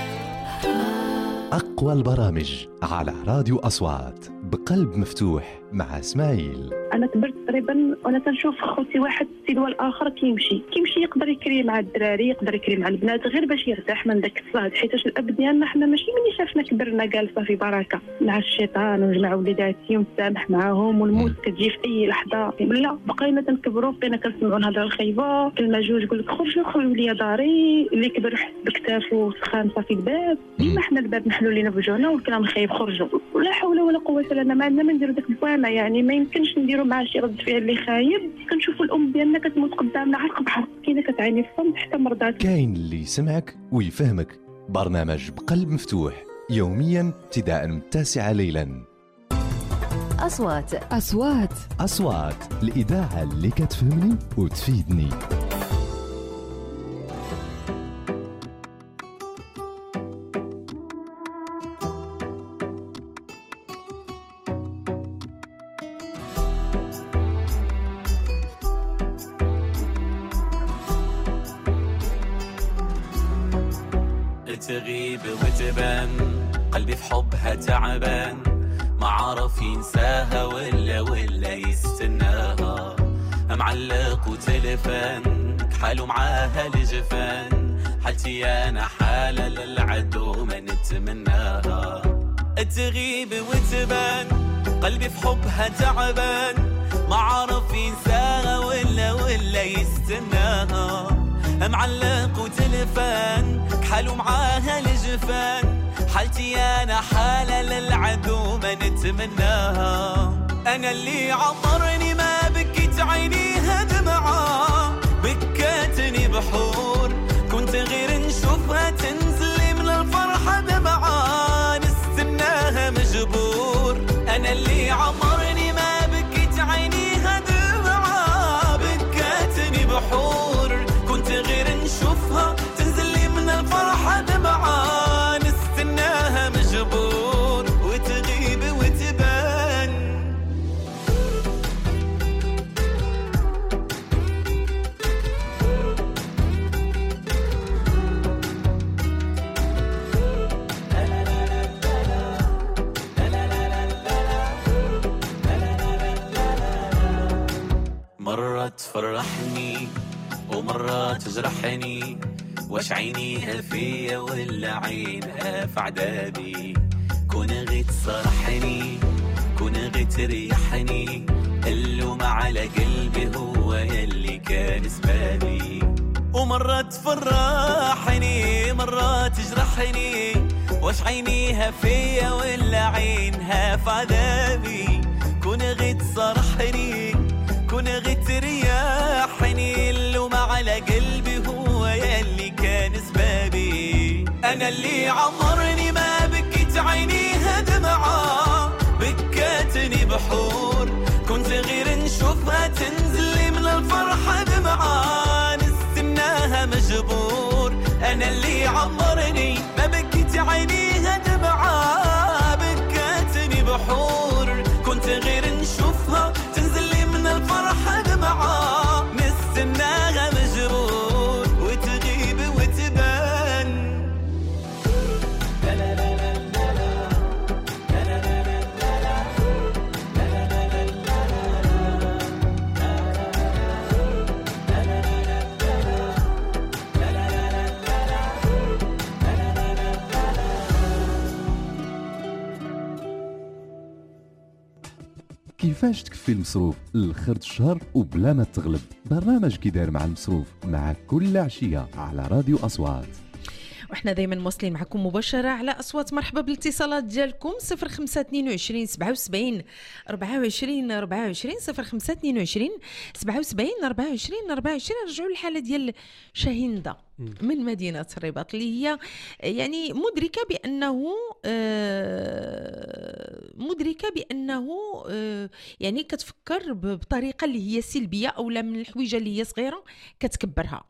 أقوى البرامج على راديو أصوات بقلب مفتوح مع اسماعيل. انا كبرت تقريبا وانا تنشوف خوتي واحد السيدوا الاخر كيمشي يقدر يكري مع الدراري، يقدر يكري مع البنات غير باش يرتاح من داك الصهد، حيتاش الاب ديالنا حنا ماشي ملي شافنا كبرنا قال صافي بركه مع الشيطان ونجمع وليداتي ونسامح معاهم والموت كتجي في اي لحظه. لا بقينا تنكبروا، بقينا كنسمعوا الهضره الخايبه، كلمه جوج يقول لك خرجوا ليا داري، اللي كبر حس بكتافو سخان صافي الباب، ديما حنا الباب نحلوا لينا بوجهنا والكلام خايب خرجوا. ولا حول ولا قوه الا بالله، ما عندنا ما نديروا داك البوانا، يعني ما يمكنش نديروا مع شي رد فعل اللي خايب. كنشوفوا الام ديالنا كتموت قدامنا عرق بحر، كاينه كتعاني في الصمت حتى مرضات. كاين اللي يسمعك ويفهمك. برنامج بقلب مفتوح يوميا ابتداء من 9 ليلا. أصوات الإذاعة اللي كتفهمني وتفيدني. تغيب وتبان قلبي في حبها تعبان، ما عرف ينساها ولا يستناها، معلق وتلفان حاله معاها الجفان، حالتي انا حالة للعدو ما نتمناها. تغيب وتبان قلبي في حبها تعبان، ما عرف ينساها ولا يستناها، معلق وتلفان حالو معاها الجفان، حالتي انا حالة للعدو ما نتمناها. انا اللي عمرني ما بكيت عينيها دمعة، بكاتني بحور كنت غير نشوفها تنزلي من الفرحة دمعة، نستناها مجبور. انا اللي عمرني ما بكيت عينيها دمعة، بكاتني بحور كنت غير نشوفها تنزلي من الفرحة دمعة، نستناها مجبور وتغيب وتبان. مرة تفرحني ومرة تجرحني، واش عينيها فيا ولا عينها في عذابي، كون غي تصرحني كون غي تريحني، اللوم على قلبي هو يلي كان سبابي. ومرة تفرحني مرة تجرحني، واش عينيها فيا ولا عينها في عذابي، كون غي تصرحني كون غي تريحني، اللوم على قلبي هو يلي كان سبابي. انا اللي عمرني ما بكيت عينيها دمعة، بكاتني بحور كنت غير نشوفها تنزلي من الفرحة دمعة، نستناها مجبور. انا اللي عمرني ما بكيت عينيها دمعة، بكاتني بحور كنت غير نشوفها تنزلي من الفرحة دمعة، نستناها مجبور وتغيب وتبان. لا لا لا لا لا لا لا لا لا كيفاش تكفي المصروف لخرج الشهر وبلا ما تغلب؟ برنامج كيدار مع المصروف مع كل عشية على راديو أصوات. وإحنا دايما مواصلين معكم مباشرة على أصوات. مرحبا بالاتصالات ديالكم 0522 77 24 24 0522 77 24 24. نرجعوا للحالة ديال شاهندة من مدينة الرباط اللي هي يعني مدركة بأنه يعني كتفكر بطريقة اللي هي سلبية أو لا من الحويجة اللي هي صغيرة كتكبرها.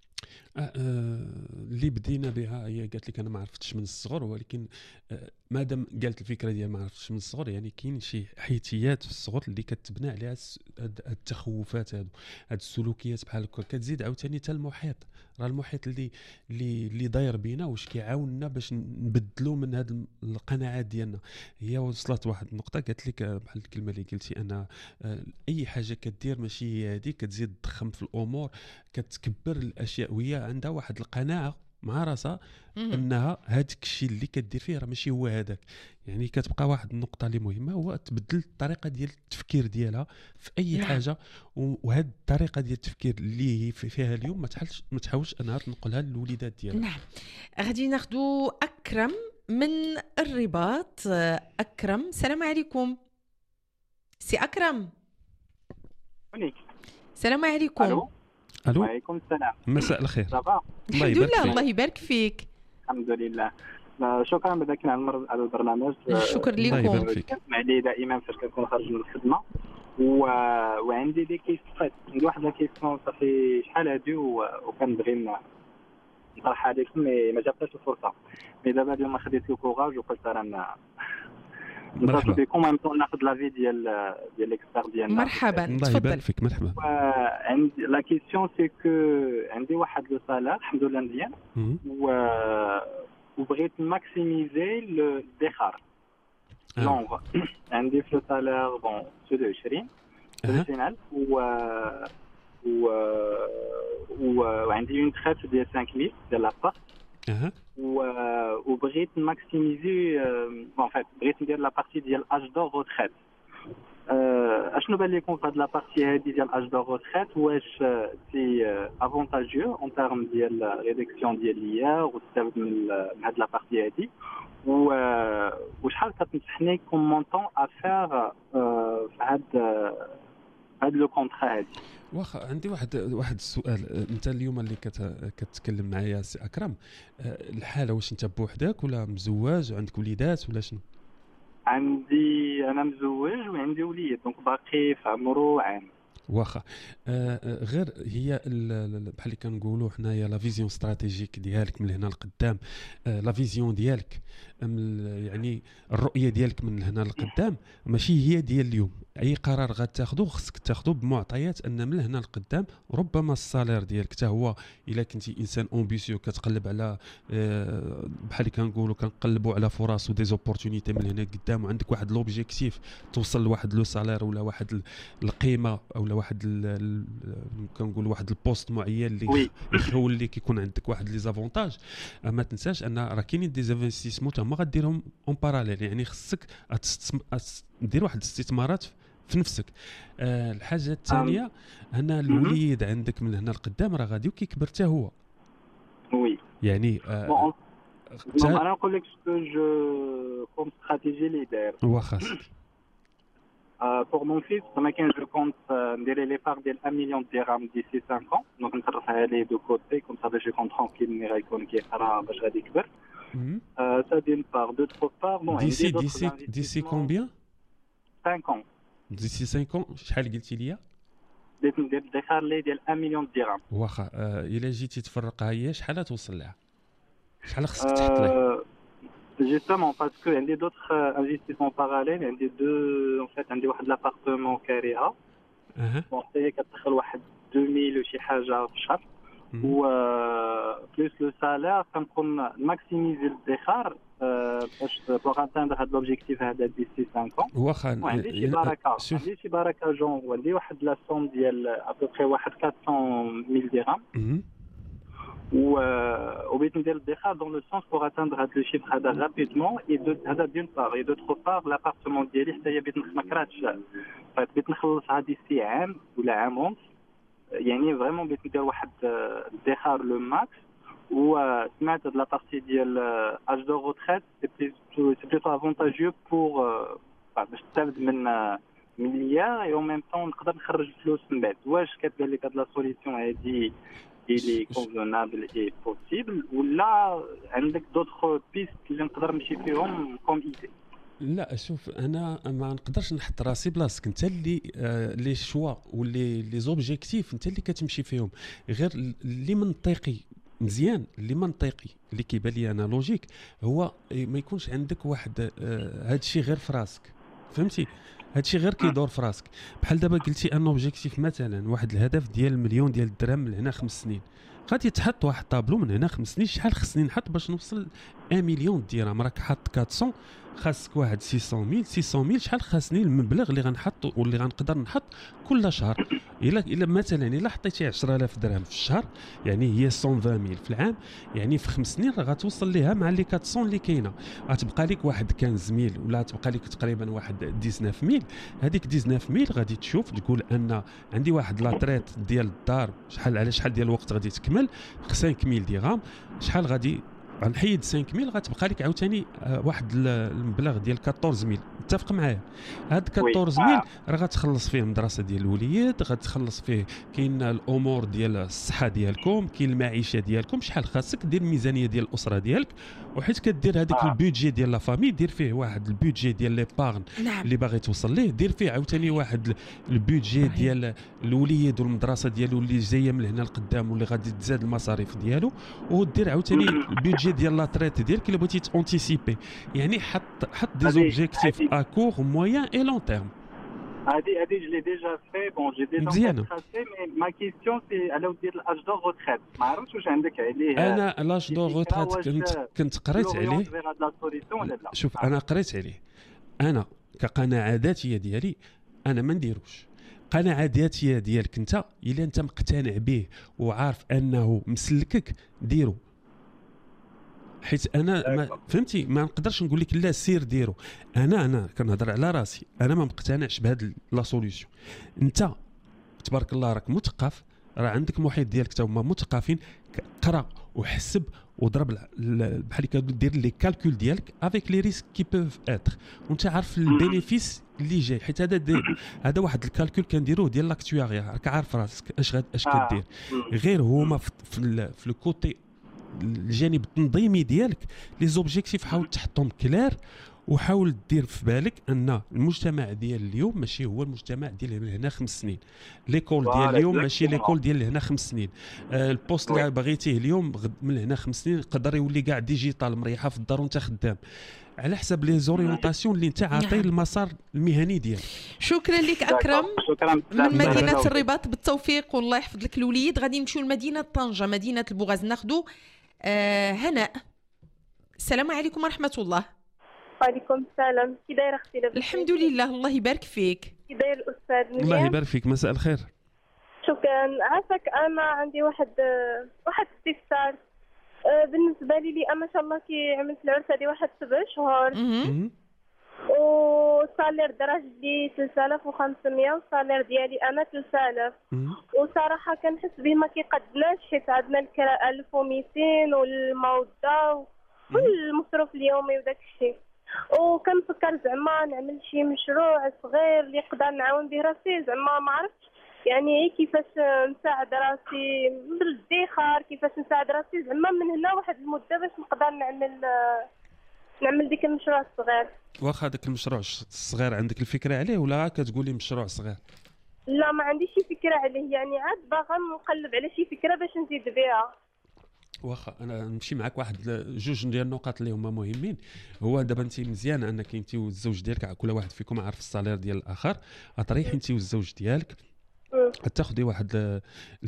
اللي بدينا بها هي قالت لك انا ما عرفتش من الصغر، ولكن مادام قالت الفكره ديال ما عرفتش من الصغر يعني كاين شي حيتيات في الصغر اللي كتبنى عليها التخوفات هاد السلوكيات بحال هكا. كتزيد عاوتاني حتى المحيط راه المحيط اللي داير بينا واش كيعاوننا باش نبدلوا من هذه القناعات ديالنا. هي وصلت واحد النقطه قالت لك بحال الكلمه اللي قلتي انا اي حاجه كدير ماشي هي هذه، كتزيد تضخم في الامور، كتكبر الاشياء، وهي عندها واحد القناعه مع راسها انها هذاك الشيء اللي كدير فيه راه ماشي هو هذاك. يعني كتبقى واحد النقطه اللي مهمه هو تبدل الطريقه ديال التفكير ديالها في اي حاجه، وهذه الطريقه ديال التفكير اللي هي فيها اليوم ما تحاولش انها تنقلها للوليدات ديالها. نعم. غادي ناخذوا اكرم من الرباط. اكرم، السلام عليكم. سي اكرم. السلام عليكم. الو. وعليكم السلام. مساء الخير. صافا. الحمد لله، الله يبارك فيك. الحمد لله. شكرا بذاك على البرنامج. شكرا لكم. كنسمع ليه دائما فاش كنكون خارج من الخدمه وعندي دي كيسيون. عندي واحد لا كيسيون صافي شحال هادي وكنبغي نطرحها عليكم ما جابتش الفرصه. مي دابا اليوم خديت لو كوراج وقلت راه نتصل بكم ومن ناخذ لافي ديال ليكسبير ديالنا. مرحبا، تفضل. فيك مرحبا. عندي لا كيسيون سي كو عندي واحد لو سالار الحمد لله مزيان وبغيت ماكسيميزي الادخار. دونك عندي في لو سالار بون 20,000 وعندي اون تريت ديال 5,000 ديال لابارت. وبغيت ماكسيميزي بون فيت بغيت ندير لا بارتي ديال اج دو روتريت. اشنو بان لكم في هاد لا بارتي هادي ديال اج دو روتريت؟ واش سي افونتاجيو اون تيرم ديال ريدكسيون ديال ليا وتستافد من هاد لا بارتي هادي وشحال كتنصحني كوم مونطون افير في هاد لو كونطرا هادي؟ واخا عندي واحد السؤال. انت اليوم اللي كتكلم معايا سي اكرم، الحاله واش انت بوحدك ولا مزواج وعندك وليدات ولا شنو؟ انا مزوج وعندي وليد، دونك باقي في عمره عام. واخا غير هي بحال اللي كنقولوا حنايا لا فيزيون استراتيجيك ديالك من هنا لقدام، لا فيزيون ديالك يعني الرؤيه ديالك من هنا لقدام ماشي هي ديال اليوم. اي قرار غتاخذو خصك تاخذو بمعطيات ان من هنا لقدام ربما السالير ديالك حتى هو الا كنتي انسان امبيسيو كتقلب على بحال اللي كنقولوا كنقلبوا على فرص ودي زوبورتونيتي من هنا لقدام، وعندك واحد لوبجيكتيف توصل لواحد لو سالير ولا واحد القيمه او واحد كنقول واحد البوست معين اللي يخول لك يكون عندك واحد لي زافونتاج. ما تنساش ان راه كاينين دي زانفستيسمون هما غديرهم اون باراليل، يعني خصك دير واحد الاستثمارات في نفسك. الحاجه الثانيه هنا الوليد عندك من هنا لقدام راه غادي وكيكبر حتى هو. يعني انا نقول لك جو كوم استراتيجي اللي داير. واخا pour mon fils, je compte ندير لي بار ديال 1 مليون درهم d'ici 5 ans. دونك نصرفها ليه دو كوتي كوم سا باش يكون ترونكيل ملي غيكون كيقرا باش غادي يكبر. سا دين بار دوطخ بار بون ديسي كومبيان 5 ans. ديسي 5 ans شحال قلتي ليا؟ بديت ندير الادخار ليه ديال 1 مليون درهم. واخا الا جيتي تفرقها هي شحال توصل لها؟ شحال خصك تحط لها؟ Justement, parce que il y a d'autres investissements parallèles, il y a deux, en fait, il y a un appartement carré A. Bon, c'est qu'il y a 2000 ou شي حاجة في الشهر. و plus le salaire, كنكون maximiser الادخار باش pour atteindre هذا l'objectif هذا d'ici 5 ans. واخا عندي شي بركة جون وعندي واحد لا سوم ديال à peu près واحد 400,000 درهم. وبغيت ندير الادخار dans le sens pour atteindre هذا لو شيفر هذا rapidement هذا d'une part et d'autre part l'appartement ديالي حتى هي بغيت ما كرهتش بغيت نخلصها ديسي عام ولا عام ونص، يعني فريمون بغيت ندير واحد الادخار لو ماكس. وسمعت هاد لا بارتي ديال اج دو روتريت سي بلوتو افونتاجيو بور باش تستافد من ليا اي اون ميم طون نقدر نخرج فلوس من بعد. واش كتبان لك هاد لا سوليسيون هادي اللي كونفونابل اي بوسيبل ولا عندك دوطخ بيست اللي نقدر نمشي فيهم كوم ايدي؟ لا شوف انا ما نقدرش نحط راسي بلاصتك، انت اللي لي شوا واللي لي زوبجيكتيف انت اللي كتمشي فيهم. غير اللي منطقي مزيان اللي منطقي اللي كيبان لي انا لوجيك هو ما يكونش عندك واحد هذا الشيء غير في راسك، فهمتي؟ هذا الشيء غير كيدور في راسك. بحال دابا قلتي ان اوبجيكتيف مثلا واحد الهدف ديال 1 مليون ديال الدرهم من هنا 5 سنين، غادي تحط واحد طابلو من هنا 5 سنين شحال خصني نحط باش نوصل 1 مليون درهم. راك حاط 400 خاصك واحد 600,000 شحال خاصني المبلغ اللي غنحط واللي غنقدر نحط كل شهر. الا مثلا الا حطيتي 10,000 درهم في الشهر يعني هي 120,000 في العام، يعني في 5 سنين راه غتوصل ليها مع لي 400 اللي كاينه، غتبقى لك واحد 15,000 ولا تبقى لك تقريبا واحد 19,000. هذيك 19,000 غادي تشوف تقول ان عندي واحد لاطريت ديال الدار شحال على شحال ديال الوقت غادي تكمل 5,000 درهم، شحال غادي غنحيد 5,000 غتبقى لك عاوتاني واحد المبلغ ديال 14,000. متفق معايا؟ هاد 14,000 راه غتخلص فيه المدرسه ديال الوليد، غتخلص فيه كاين الامور ديال الصحه ديالكم، كاين المعيشه ديالكم، شحال خاصك دير الميزانيه ديال الاسره ديالك. وحيت كدير هذاك البودجي ديال لا فامي دير فيه واحد البودجي ديال لي باغن اللي باغي توصل ليه، دير فيه عاوتاني واحد البودجي ديال الوليد والمدرسه ديالو اللي جايه من هنا لقدام واللي غادي تزاد المصاريف ديالو، ودير عاوتاني البودجي ديال لا تريت ديالك الا بغيتي تونتيسيبي. يعني حط دي زوبجيكتيف ا كور موين اي لون تيرم. هادي جلي ديجا في بون جي ديجا تراسي مي ما كيسيون سي على ودير الاج دو روتريت. ما عرفتش واش عندك عليه. انا لاج دو روتريت كنت قريت عليه. شوف انا قريت عليه، انا كقناعه ذاتيه ديالي انا ما نديروش. قناعه ذاتيه ديالك انت الا انت مقتنع به وعارف انه مسلكك ديرو. حيت انا ما فهمتي ما نقدرش نقول لك لا سير ديرو. انا كنهضر على راسي، انا ما مقتنعش بهاد لا سوليوشن. انت تبارك الله راك مثقف، راه عندك محيط ديالك تا هما مثقفين، قرا وحسب وضرب بحال هكا دير لي كالكول ديالك افيك لي ريسك كي بوف اتر، وانت عارف البينيفيس اللي جاي. حيت هذا واحد الكالكول كنديروه ديال لاكتواريا، راك عارف راسك اش كدير. غير هما في الكوتي الجانب التنظيمي ديالك لي زوبجيكتيف حاول تحطهم كلار، وحاول دير في بالك ان المجتمع ديال اليوم ماشي هو المجتمع ديال من هنا 5 سنين. ليكول ديال اليوم ماشي ليكول ديال هنا 5 سنين. البوست اللي بغيتيه اليوم من هنا 5 سنين يقدر يولي كاع ديجيتال مريحه في الدار وانت خدام على حسب لي زوريونطاسيون اللي انت عاطي المسار المهني ديالك. شكرا لك اكرم من مدينه الرباط، بالتوفيق والله يحفظ لك الوليد. غادي نمشيو لمدينه طنجه، مدينه البوغاز، ناخذوا هناء. السلام عليكم ورحمه الله. وعليكم السلام. كي دايره اختي؟ الحمد لله الله يبارك فيك. كي داير الاستاذ؟ الله يبارك فيك، مساء الخير. شكرا. عافاك. انا عندي واحد استفسار. بالنسبه لي انا ما شاء الله كي عملت العرس هذه واحد 7 شهور والصالير درج لي 3500 والصالير ديالي انا 3000 وصراحه كنحس به ما كيقدناش، حيت عندنا الكراء 1200 والموده والمصروف اليومي وداك الشيء. وكنفكر زعما نعمل شي مشروع صغير اللي نقدر نعاون به راسي، زعما ما عرفتش يعني كيفاش نساعد راسي بالادخار، كيفاش نساعد راسي زعما من هنا واحد المده باش نقدر نعمل ديك المشروع الصغير. واخا داك المشروع الصغير عندك الفكره عليه ولا كتقولي مشروع صغير؟ لا ما عنديش شي فكره عليه، يعني عاد باغا نقلب على شي فكره باش نزيد بها. واخا انا نمشي معك واحد 2 ديال النقاط اللي هما مهمين. هو دابا انت مزيان انك انت والزوج ديالك كل واحد فيكم عارف الصالير ديال الاخر، غتريحي انت والزوج ديالك تاخذي واحد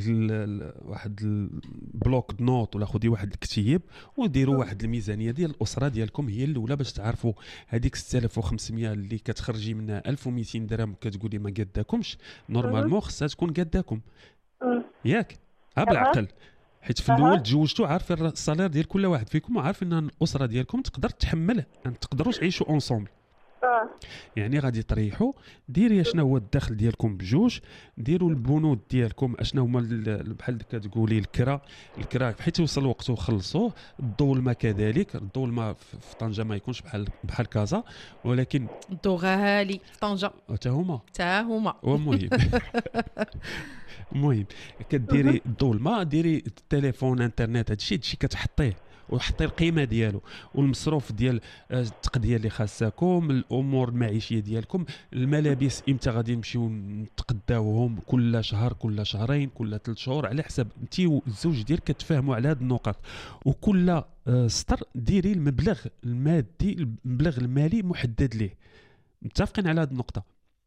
البلوك نوت ولا خذي واحد الكتيب وديروا واحد الميزانيه ديال الاسره ديالكم هي الاولى باش تعرفوا هذيك 6500 اللي كتخرجي منها 1200 درهم كتقولي ما قداكمش، نورمالمون خصها تكون قداكم ياك بالعقل. حيت في الاول تزوجتوا عارفين الصالير ديال كل واحد فيكم وعارفين ان الاسره ديالكم تقدر تحمله، ان تقدروا تعيشوا اونصومبل. يعني غادي تريحوا، ديري شنو هو الدخل ديالكم بجوج، ديروا البنود ديالكم اشنو هما بحال كتقولي الكرا حيت يوصل وقته وخلصوه. الضو الماء كذلك، الضو الماء في طنجه ما يكونش بحال كازا، ولكن الضو غالي في طنجه حتى هما المهم المهم كديري الضو الماء، ديري التليفون انترنت، هادشي كتحطيه وحطي القيمه ديالو، والمصروف ديال التقضيه اللي خاصكم، الامور المعيشيه ديالكم، الملابس امتى غادي نمشيو نتقداوهم، كل شهر كل شهرين كل 3 شهور، على حسب انت والزوج ديالك كتفاهموا على هاد النقط. وكل سطر ديري المبلغ المادي، المبلغ المالي محدد ليه. متفقين على هاد النقطه؟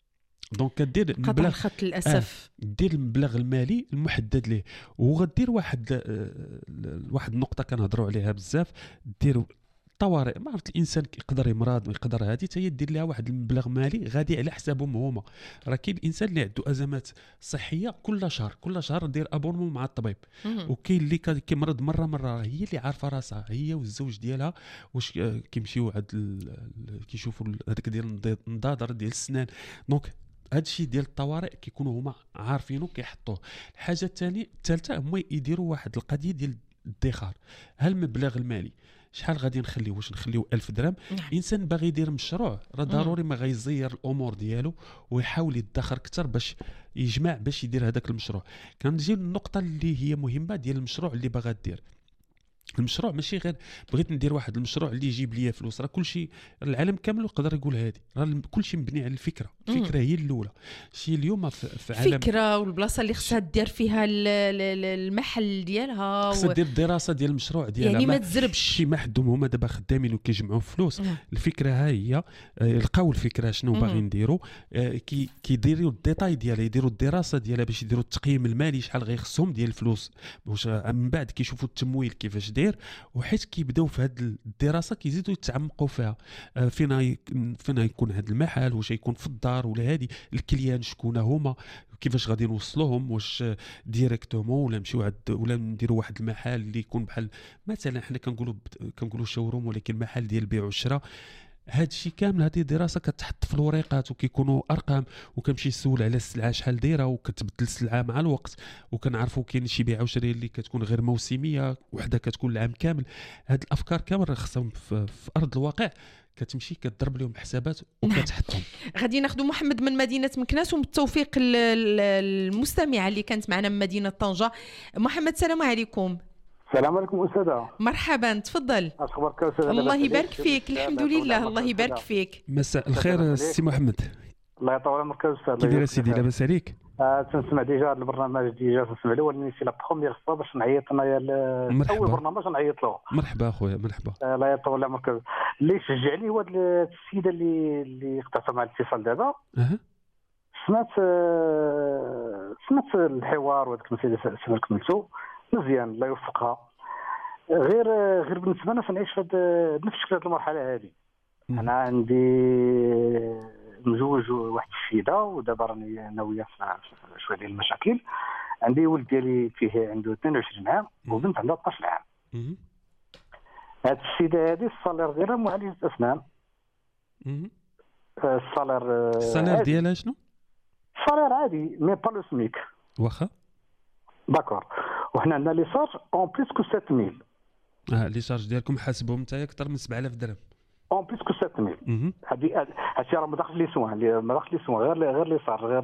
دونك كدير قطع الخط للاسف. دير المبلغ المالي المحدد ليه، وغدير واحد النقطه كنهضروا عليها بزاف، دير طوارئ. ما عرفت الانسان يقدر يمرض ويقدر هذه حتى دير لها واحد المبلغ مالي غادي على حسابهم هما. راه كاين الانسان اللي عنده ازمات صحيه كل شهر دير ابونمون مع الطبيب، وكاين اللي كيمرض مره هي اللي عارفه راسها هي والزوج ديالها واش كيمشيو عند كيشوفوا هذاك ديال النضاضر ديال السنان. دونك هذا الشيء ديال الطوارئ كيكونوا هما عارفينه كيحطوه. الحاجه الثالثه هما يديروا واحد القضيه ديال الادخار. هل المبلغ المالي شحال غادي نخليه؟ واش نخليه 1000 درهم؟ انسان باغي يدير مشروع راه ضروري ما غيزير الامور ديالو ويحاول يدخر اكثر باش يجمع باش يدير هذاك المشروع. كنجي للنقطه اللي هي مهمه ديال المشروع اللي باغا دير. المشروع ماشي غير بغيت ندير واحد المشروع اللي يجيب لي فلوس. راه كلشي العالم كامل يقدر يقول هذه، راه كلشي مبني على الفكره. الفكره هي الاولى. شي اليوم في عالم فكره والبلاصه اللي خصها دير فيها المحل ديالها، خصها دير الدراسه ديال المشروع ديالها، يعني ما تزربش. شي ما حدهم هما دابا خدامين وكيجمعوا فلوس. الفكره ها هي لقاو الفكره شنو باغي نديروا، كيديروا الديتاي ديالها، يديروا الدراسه ديالها باش يديروا التقييم المالي شحال غيخصهم ديال الفلوس، واش من بعد كيشوفوا التمويل كيفاش داير. وحيت كيبداو في هذه الدراسه كيزيدوا يتعمقوا فيها. فين يكون هذا المحل، واش يكون في الدار ولا هذه الكليان شكون هما، كيفاش غادي نوصلوهم، واش ديريكتومون ولا نمشيو ولا نديروا واحد المحل اللي يكون بحال مثلا حنا كنقولوا شوروم ولكن محل ديال البيع والشراء. هاد الشيء كامل هذه دراسه كتحط في الوريقات وكيكونوا ارقام، وكنمشي نسول على السلعه شحال دايره وكتبدل السلعه مع الوقت، وكنعرفوا كاين شي بيع وشري اللي كتكون غير موسميه وحده كتكون العام كامل. هاد الافكار كامل خصهم في ارض الواقع كتمشي كتضرب لهم حسابات وكتحطهم. غادي ناخذوا محمد من مدينه مكناس، وبالتوفيق المستمعه اللي كانت معنا من مدينه طنجه. محمد السلام عليكم. السلام عليكم أستاذة. مرحبا، تفضل. أخبارك أستاذة؟ الله يبارك فيك. الحمد لله، الله يبارك فيك. مساء الخير سي محمد. الله يطول عمرك أستاذ. كيف داير سيدي؟ لاباس عليك؟ تنسمع ديجا هذا البرنامج ديجا تنسمع له، ولكن سي لا بروميير فوا باش نعيط انايا اول برنامج نعيط له. مرحبا اخويا، مرحبا. الله يطول عمرك. اللي شجعني هو هذه السيده اللي قطعت مع الاتصال دابا. سمعت الحوار وهذاك المسائل اللي كملتو مزيان، الله يوفقها. غير بالنسبه لنا فنعيش في نفس هذه المرحله هذه. انا عندي مزوج واحد السيده، ودابا راني ناويه في شويه ديال المشاكل. عندي ولد ديالي فيه عنده 22 عام وبنت عندها 12 عام. هاد السيده هذه الصالير ديالها معالجه اسنان. الصالير ديالها شنو؟ الصالير عادي مي با لو سميك. واخا داكور. وحنا عندنا لي شارج اون بليس كو 7000. لي شارج ديالكم حاسبهم نتايا اكثر من 7000 درهم. اون بليس كو 7000. هادشي راه ما داخلش لي سوان، ما داخلش لي سوان، غير لي شارج، غير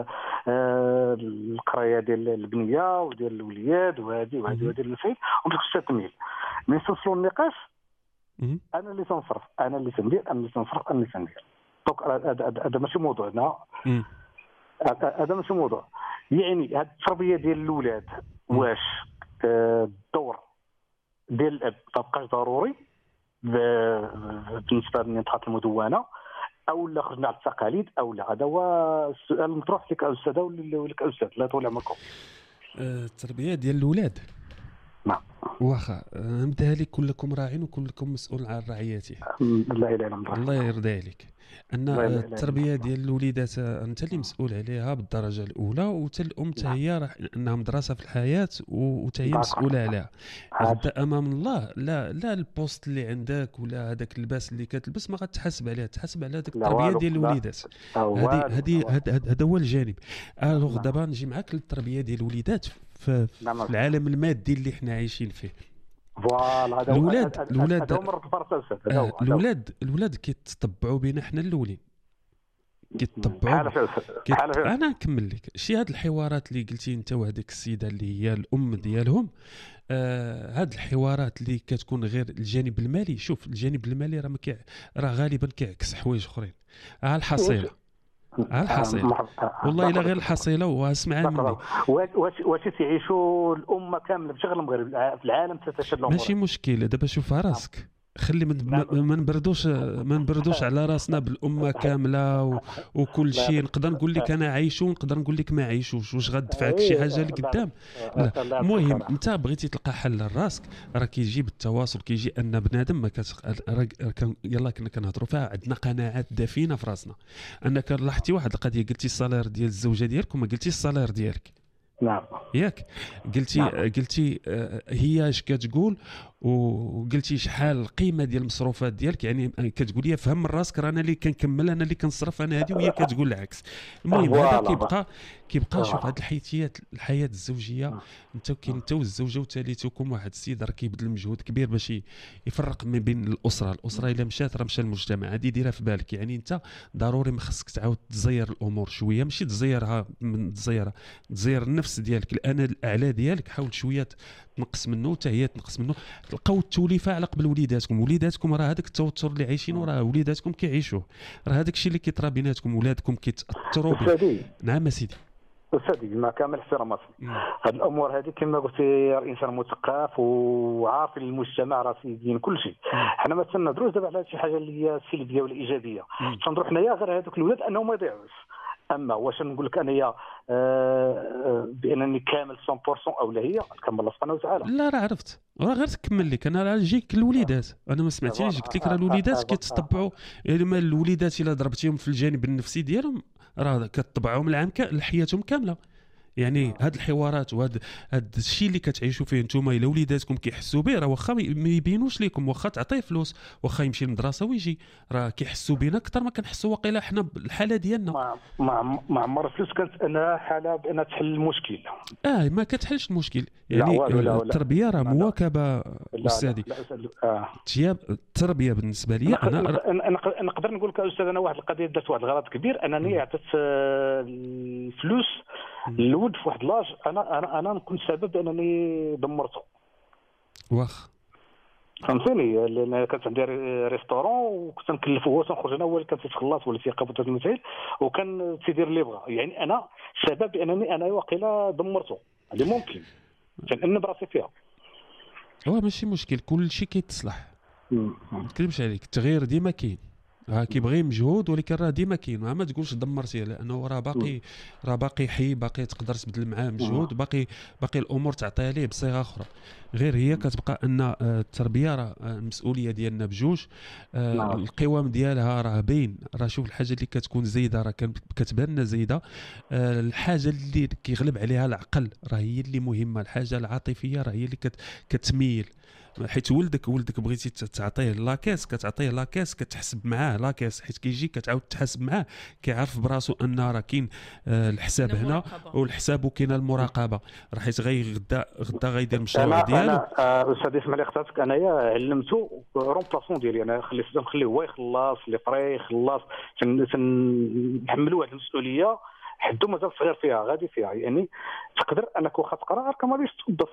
القرايه ديال البنيه وديال الولياد وهذه وديال الفيل اون بليس كو 7000. مي توصلوا النقاش انا اللي تنصرف، انا اللي تندير، انا اللي تنصرف، انا اللي تندير. دونك هذا ماشي موضوعنا، هذا ماشي موضوع. يعني هاد التربيه ديال الاولاد واش الدور ديال الاب ما بقاش ضروري بالنسبه للنطاقات المدونه، او لا خرجنا على التقاليد او لا؟ هذا هو السؤال المطروح لك استاذه ولك استاذ. لا طول عمركم. التربيه ديال الاولاد نعم واخا نبدا لك، كلكم راع وكلكم مسؤول عن رعيته. لا اله الا الله. الله يرضي عليك. ان التربيه ديال الوليدات انت اللي مسؤول عليها بالدرجه الاولى، وحتى الام حتى هي راح انها مدرسه في الحياه وحتى هي مسؤوله عليها. غدا امام الله لا البوست اللي عندك ولا هذاك اللباس اللي كتلبس ما غتحاسب عليه، تحاسب على هذيك التربيه ديال الوليدات. هذا هو الجانب. الوغ دابا نجي معاك للتربيه ديال الوليدات في العالم المادي اللي حنا عايشين فيه. فوالا الولاد كيتطبعوا بينا حنا الاولين، كيتطبعوا انا نكمل لك شي هاد الحوارات اللي قلتي انت وهذيك السيده اللي هي الام ديالهم. هاد الحوارات اللي كتكون غير الجانب المالي. شوف الجانب المالي راه غالبا كيعكس حوايج اخرين. الحصيله والله الا غير الحصيله. واسمع مني، واش تعيشوا الامه كامله ماشي غير المغرب، في العالم تتشد الامور. ماشي مشكله. دابا شوف راسك خلي ما نبردوش على راسنا بالامه كامله وكل شيء. نقدر نقول لك انا عايشو، نقدر نقول لك ما عايشوش، واش غتدفعك شي حاجه لقدام؟ لا، المهم انت بغيتي تلقى حل لراسك، راه كيجي بالتواصل، كيجي ان بنادم ما يلا كنا كنهضروا فيها، عندنا قناعات دفينه في راسنا. انك لاحظتي واحد القضيه، قلتي الصالير ديال الزوجه ديالك وما قلتيش الصالير ديالك. نعم ياك قلتي هي اش كتقول، وقلتي شحال القيمه ديال المصروفات ديالك، يعني كتقول لي فهم من راسك راه انا اللي كنكمل، انا اللي كنصرف، انا هذه، وهي كتقول العكس. المهم هذا كيبقى شوف هذه الحياه الزوجيه، انت والزوجه وثالثكم واحد السيد راه كيبذل مجهود كبير باش يفرق ما بين الاسره الا مشات راه مشى المجتمع. هذه ديرها في بالك، يعني انت ضروري ما خصك تعاود تزير الامور شويه، ماشي تزير النفس ديالك، الانا الاعلى ديالك حاول شويه تنقص منه وحتى هي تنقص منه. تلقاو التوليفه على قبل وليداتكم راه هذاك التوتر اللي عايشين وراه وليداتكم كيعيشوه، راه هذاك الشيء اللي كيطرا بيناتكم، ولادكم كيتاثروا به. نعم سيدي. أستاذي مع كامل احتراماتي، هذه الامور هذه كما قلتي الانسان مثقف وعارف المجتمع راه سيدين كل شيء. حنا ما تنهضروش دابا على شي حاجه اللي هي سلبيه ولا ايجابيه، تنهضروا حنايا غير هذوك الولاد انهم ما يضيعوش. اما واش نقول لك انايا بانني كامل 100% او لا، هي كما الله سبحانه وتعالى. لا راه عرفت، راه غير تكمل لك. انا راه جيك الوليدات، انا ما سمعتينيش قلت لك راه الوليدات كيتطبعوا، يعني ما الوليدات الا ضربتيهم في الجانب النفسي ديالهم راه كتطبعهم العام لحياتهم كامله. يعني هاد الحوارات وهاد الشيء اللي كتعيشوا فيه نتوما الا وليداتكم كيحسوا به، راه واخا ما يبينوش لكم، واخا تعطيه فلوس، واخا يمشي للمدرسه ويجي، راه كيحسوا بينا اكثر ما كنحسوا واقيلا حنا بالحاله ديالنا. ما عمر الفلوس كانت انا حاله بان تحل المشكل. ما كتحلش المشكل، يعني التربيه راه مواكبه استاذي. التربيه بالنسبه لي انا نقدر نقول لك استاذ، انا واحد القضيه درت واحد الغلط كبير، انني عطيت الفلوس الولد في واحد لاج، انا كنت سبب بانني دمرته. واخ فهمتيني، لان كانت عندي ريستورون وكنت نكلف هو، تنخرج انا هو اللي كان تيتخلص ولا تيقبض المثال، وكان تيدير اللي بغا. يعني انا سبب بانني انا واقيلا دمرته، اللي ممكن كنأنب راسي فيها. هو ماشي مشكل، كل شيء كيتصلح، ما نكذبش عليك، التغيير ديما كاين، كيبغي مجهود، ولكن راه ديما كاين. ما تقولش دمرتيه، لانه راه باقي حي، باقي تقدر تبذل معاه مجهود، باقي الامور تعطيها ليه بصيغه اخرى. غير هي كتبقى ان التربيه راه المسؤوليه ديالنا بجوج. القوام ديالها راه باين، راه شوف الحاجه اللي كتكون زايده راه كتبان لنا زايده، الحاجه اللي كيغلب عليها العقل راه هي اللي مهمه، الحاجه العاطفيه راه هي اللي كتميل. حيت ولدك بغيتي تعطيه لاكاس، كتعطيه لاكاس، كتحسب معاه لاكاس، حيت كيجي كتعاود تحاسب معاه، كيعرف براسو ان راه كاين الحساب هنا والحساب وكاين المراقبه، راه حيت غدا غيدير المشروع ديالو. استاذ اسمح لي اختاتك، انايا علمته رومبلاسون ديالي، انا نخليه هو يخلص لي فري يخلص، تنحملوا واحد المسؤوليه حدو مازال صغير فيها، غادي فيها. يعني تقدر انك واخا تقرا غير كما غاديش توظف.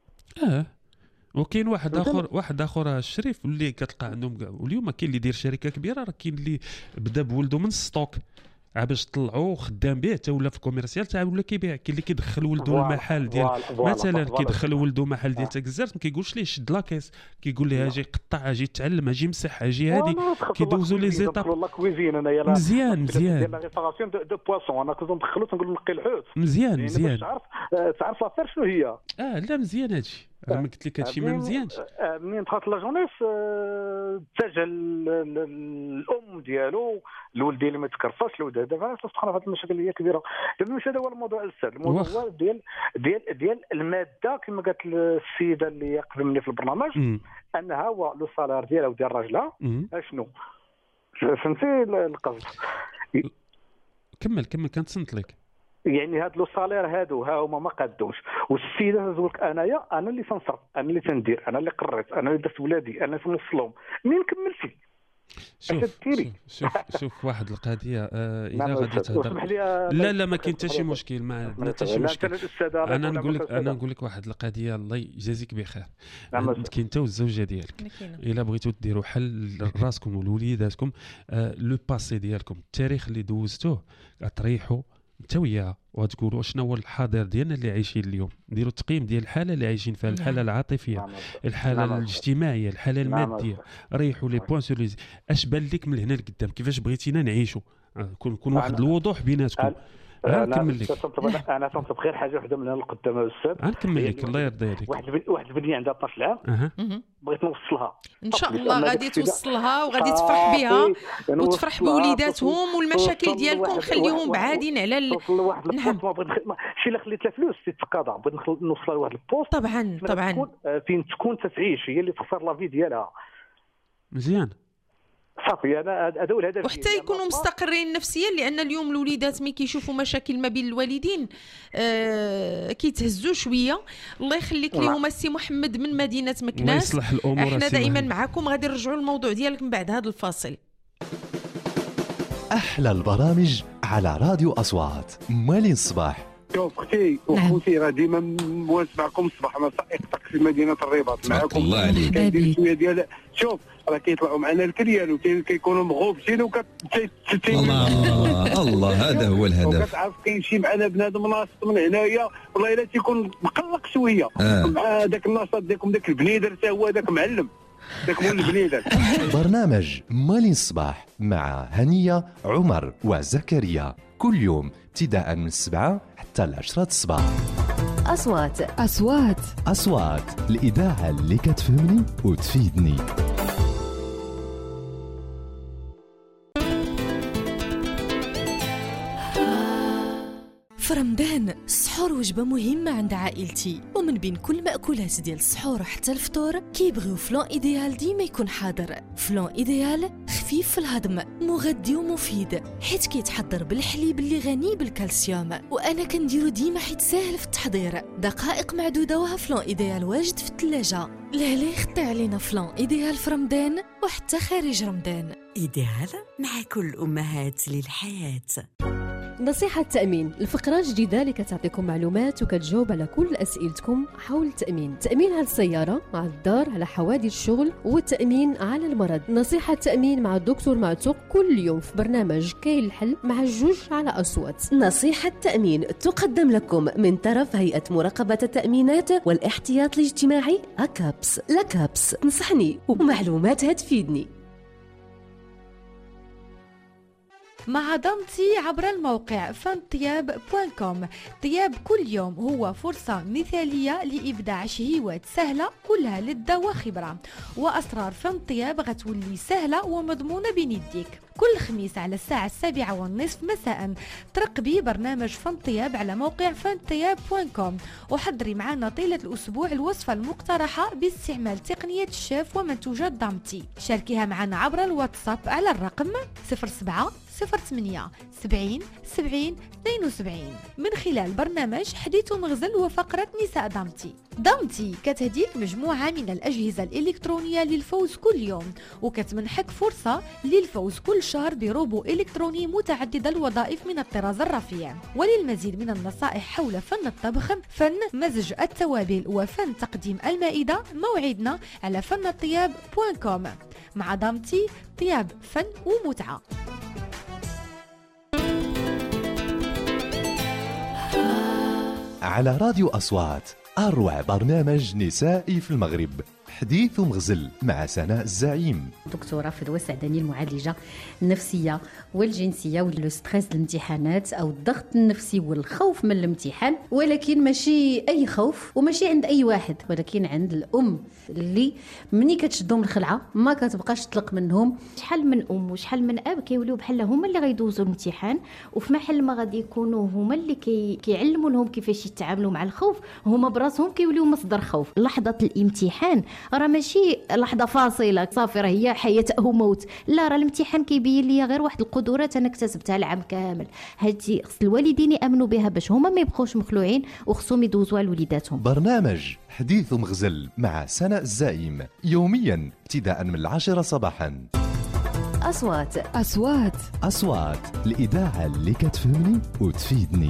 وكاين واحد اخر الشريف اللي كتلقى عندهم، واليوم كاين اللي يدير شركه كبيره، راه كاين اللي بدا بولده من ستوك باش طلعوه خدام به حتى ولا في كوميرسيال تاع ولا كيبيع. كاين اللي كيدخل ولده المحل ديال مثلا، كيدخل ولده محل ديال تاكزرت، ما كيقولش ليه شد لاكيس، كيقول ليه اجي قطع، اجي تعلم، اجي مسح، اجي هادي، كيدوزوا لي زيطاب. والله كويزين انايا مزيان ديال لا ريباراسيون دو بواسون، انا كنت ندخلو تنقول نقي الحوت. مزيان تعرف لافير شنو هي. لا مزيان هادشي، انا قلت لك هادشي ما مزيانش. منين دخلت لا جونيس اتجه الام ديالو، الولد ديالي ما تكرفاش، الولد دابا سبحان الله هذه المشاكل اللي هي كبيره. دابا ماشي هذا هو الموضوع الاستاذ، الموضوع هو ديال الماده كما قالت السيده اللي قبل مني في البرنامج، انها هو لو سالير ديالها وديال راجلها شنو، فهمتي القصد. كمل كنتصنت لك. يعني هاد لو سالير هادو ها هما ما قادوش، والسيده تقول لك انا اللي تنصرف، انا اللي تندير، انا اللي قريت، انا اللي درت ولادي، انا اللي نوصلهم. منين كملتي؟ شوف واحد القضيه، اذا غادي تهضر لا ما كاين حتى شي مشكل، ما حتى شي مشكل. انا نقول لك واحد القضيه، الله يجازيك بخير. كاين انت والزوجه ديالك الا بغيتوا ديروا حل لراسكم ولوليداتكم، لو باسي ديالكم، التاريخ اللي دوزتوه تريحوا انت وياها وتقولوا شنو هو الحاضر ديالنا اللي عايشين اليوم، نديروا تقييم ديال الحاله اللي عايشين فيها، الحاله العاطفيه، الحاله الاجتماعيه، الحاله الماديه، ريحوا لي بوين سور اش بان لك من هنا لقدام، كيفاش بغيتينا نعيشوا، كون واحد الوضوح بيناتكم. نكمل لك. انا تنطلب غير حاجه وحده من هنا لقدام الاستاذ. نكمل لك الله يرضي عليك. واحد البنيه عندها 12 عام بغيت نوصلها ان شاء الله غادي توصلها وغادي تفرح بها وتفرح بوليداتهم والمشاكل ديالكم خليهم بعادين على واحد البوست. ما بغيت شي اللي خليت لها فلوس تتقاضى، بغيت نوصلها لواحد البوست طبعا فين تكون تعيش، هي اللي تختار لا في ديالها مزيان صافي. انا هذا هو الهدف، وحتى يكونوا مستقرين نفسيا، لان اليوم الوليدات ملي كيشوفوا مشاكل ما بين الوالدين كيتهزوا شويه. الله يخليك ليهم السي محمد من مدينه مكناس. احنا دائما معكم، غادي نرجعوا للموضوع ديالك من بعد هذا الفاصل. احلى البرامج على راديو اصوات مالين الصباح. شوف اختي راه ديما مواسمعكم الصباح، انا سائق طاكسي مدينه الرباط معكم. الله عليك. كندير شويه ديال شوف راه كيطلعوا معنا الكريال وكيكونوا مغوبشين الله هذا هو الهدف. وكتعرف كيمشي معنا بنادم ناشط من هنايا والله الا تيكون مقلق شويه مع داك النشاط ديالكم، داك البنيدر حتى هو داك معلم، داك هو البنيدر. برنامج مالين الصباح مع هنية عمر وزكريا كل يوم ابتداء من 7 حتى 10 الصباح. أصوات الإذاعة اللي كتفهمني وتفيدني. في رمضان السحور وجبة مهمة عند عائلتي، ومن بين كل مأكولات ديال السحور حتى الفطور كيبغيو فلان إيديال ديما يكون حاضر. فلان إيديال خفيف في الهضم، مغذي ومفيد، حيت كيتحضر بالحليب اللي غني بالكالسيوم، وانا كنديرو ديما حيت ساهل في التحضير. دقائق معدودة وها فلان إيديال واجد في الثلاجة. لا يخطي علينا فلان إيديال في رمضان وحتى خارج رمضان. إيديال مع كل الأمهات للحياة. نصيحة التأمين، الفقرة الجديدة اللي كتعطيكم معلومات وكتجاوب على كل أسئلتكم حول التأمين. تأمين على السيارة، على الدار، على حوادث الشغل، والتأمين على المرض. نصيحة التأمين مع الدكتور معتوق كل يوم في برنامج كاين الحل مع جوج على أصوات. نصيحة التأمين تقدم لكم من طرف هيئة مراقبة التأمينات والاحتياط الاجتماعي أكابس. لكابس تنصحني ومعلوماتها تفيدني. مع ضمتي عبر الموقع fantiab.com. طياب كل يوم هو فرصة مثالية لإبداع شهيوات سهلة كلها لذة وخبرة، وأسرار فانطياب غتولي سهلة ومضمونة بين يديك. كل خميس على الساعة 7:30 مساء ترقبي برنامج فانطياب على موقع fantiab.com، وحضري معنا طيلة الأسبوع الوصفة المقترحة باستعمال تقنية الشيف ومنتوجات ضمتي. شاركيها معنا عبر الواتساب على الرقم 0708 70 70 72 من خلال برنامج حديث ومغزل وفقرة نساء ضمتي كتهديك مجموعة من الأجهزة الإلكترونية للفوز كل يوم، وكتمنحك فرصة للفوز كل شهر بروبو إلكتروني متعدد الوظائف من الطراز الرفيع. وللمزيد من النصائح حول فن الطبخ، فن مزج التوابل، وفن تقديم المائدة، موعدنا على fantiab.com. مع ضمتي طياب فن ومتعة. على راديو أصوات أروع برنامج نسائي في المغرب، حديث ومغزل مع سناء الزعيم. دكتورة فدوى السعداني، المعالجة النفسية والجنسية والستريس الامتحانات أو الضغط النفسي والخوف من الامتحان، ولكن ماشي أي خوف وماشي عند أي واحد، ولكن عند الأم اللي مني كتشدهم الخلعة ما كتبقاش تطلق منهم. شحال من أم وشحال من أب كيوليو بحال هما اللي غيدوزوا الامتحان، وفي محل ما غادي يكونوا هما اللي كيعلموا لهم كيفاش يتعاملوا مع الخوف، هما براسهم كيوليو مصدر خوف. لحظة الامتحان راه ماشي لحظة فاصلة صافي راه هي حياة أو موت، لا راه الامتحان كيبين لي غير واحد القدرات أنا اكتسبتها العام كامل. هادي خص الوالدين يأمنوا بها باش هما ما يبقوش مخلوعين وخصهم يدوزوها لوليداتهم. برنامج حديث ومغزل مع سناء الزعيم يوميا ابتداء من 10 صباحا. أصوات الإذاعة اللي كتفهمني وتفيدني.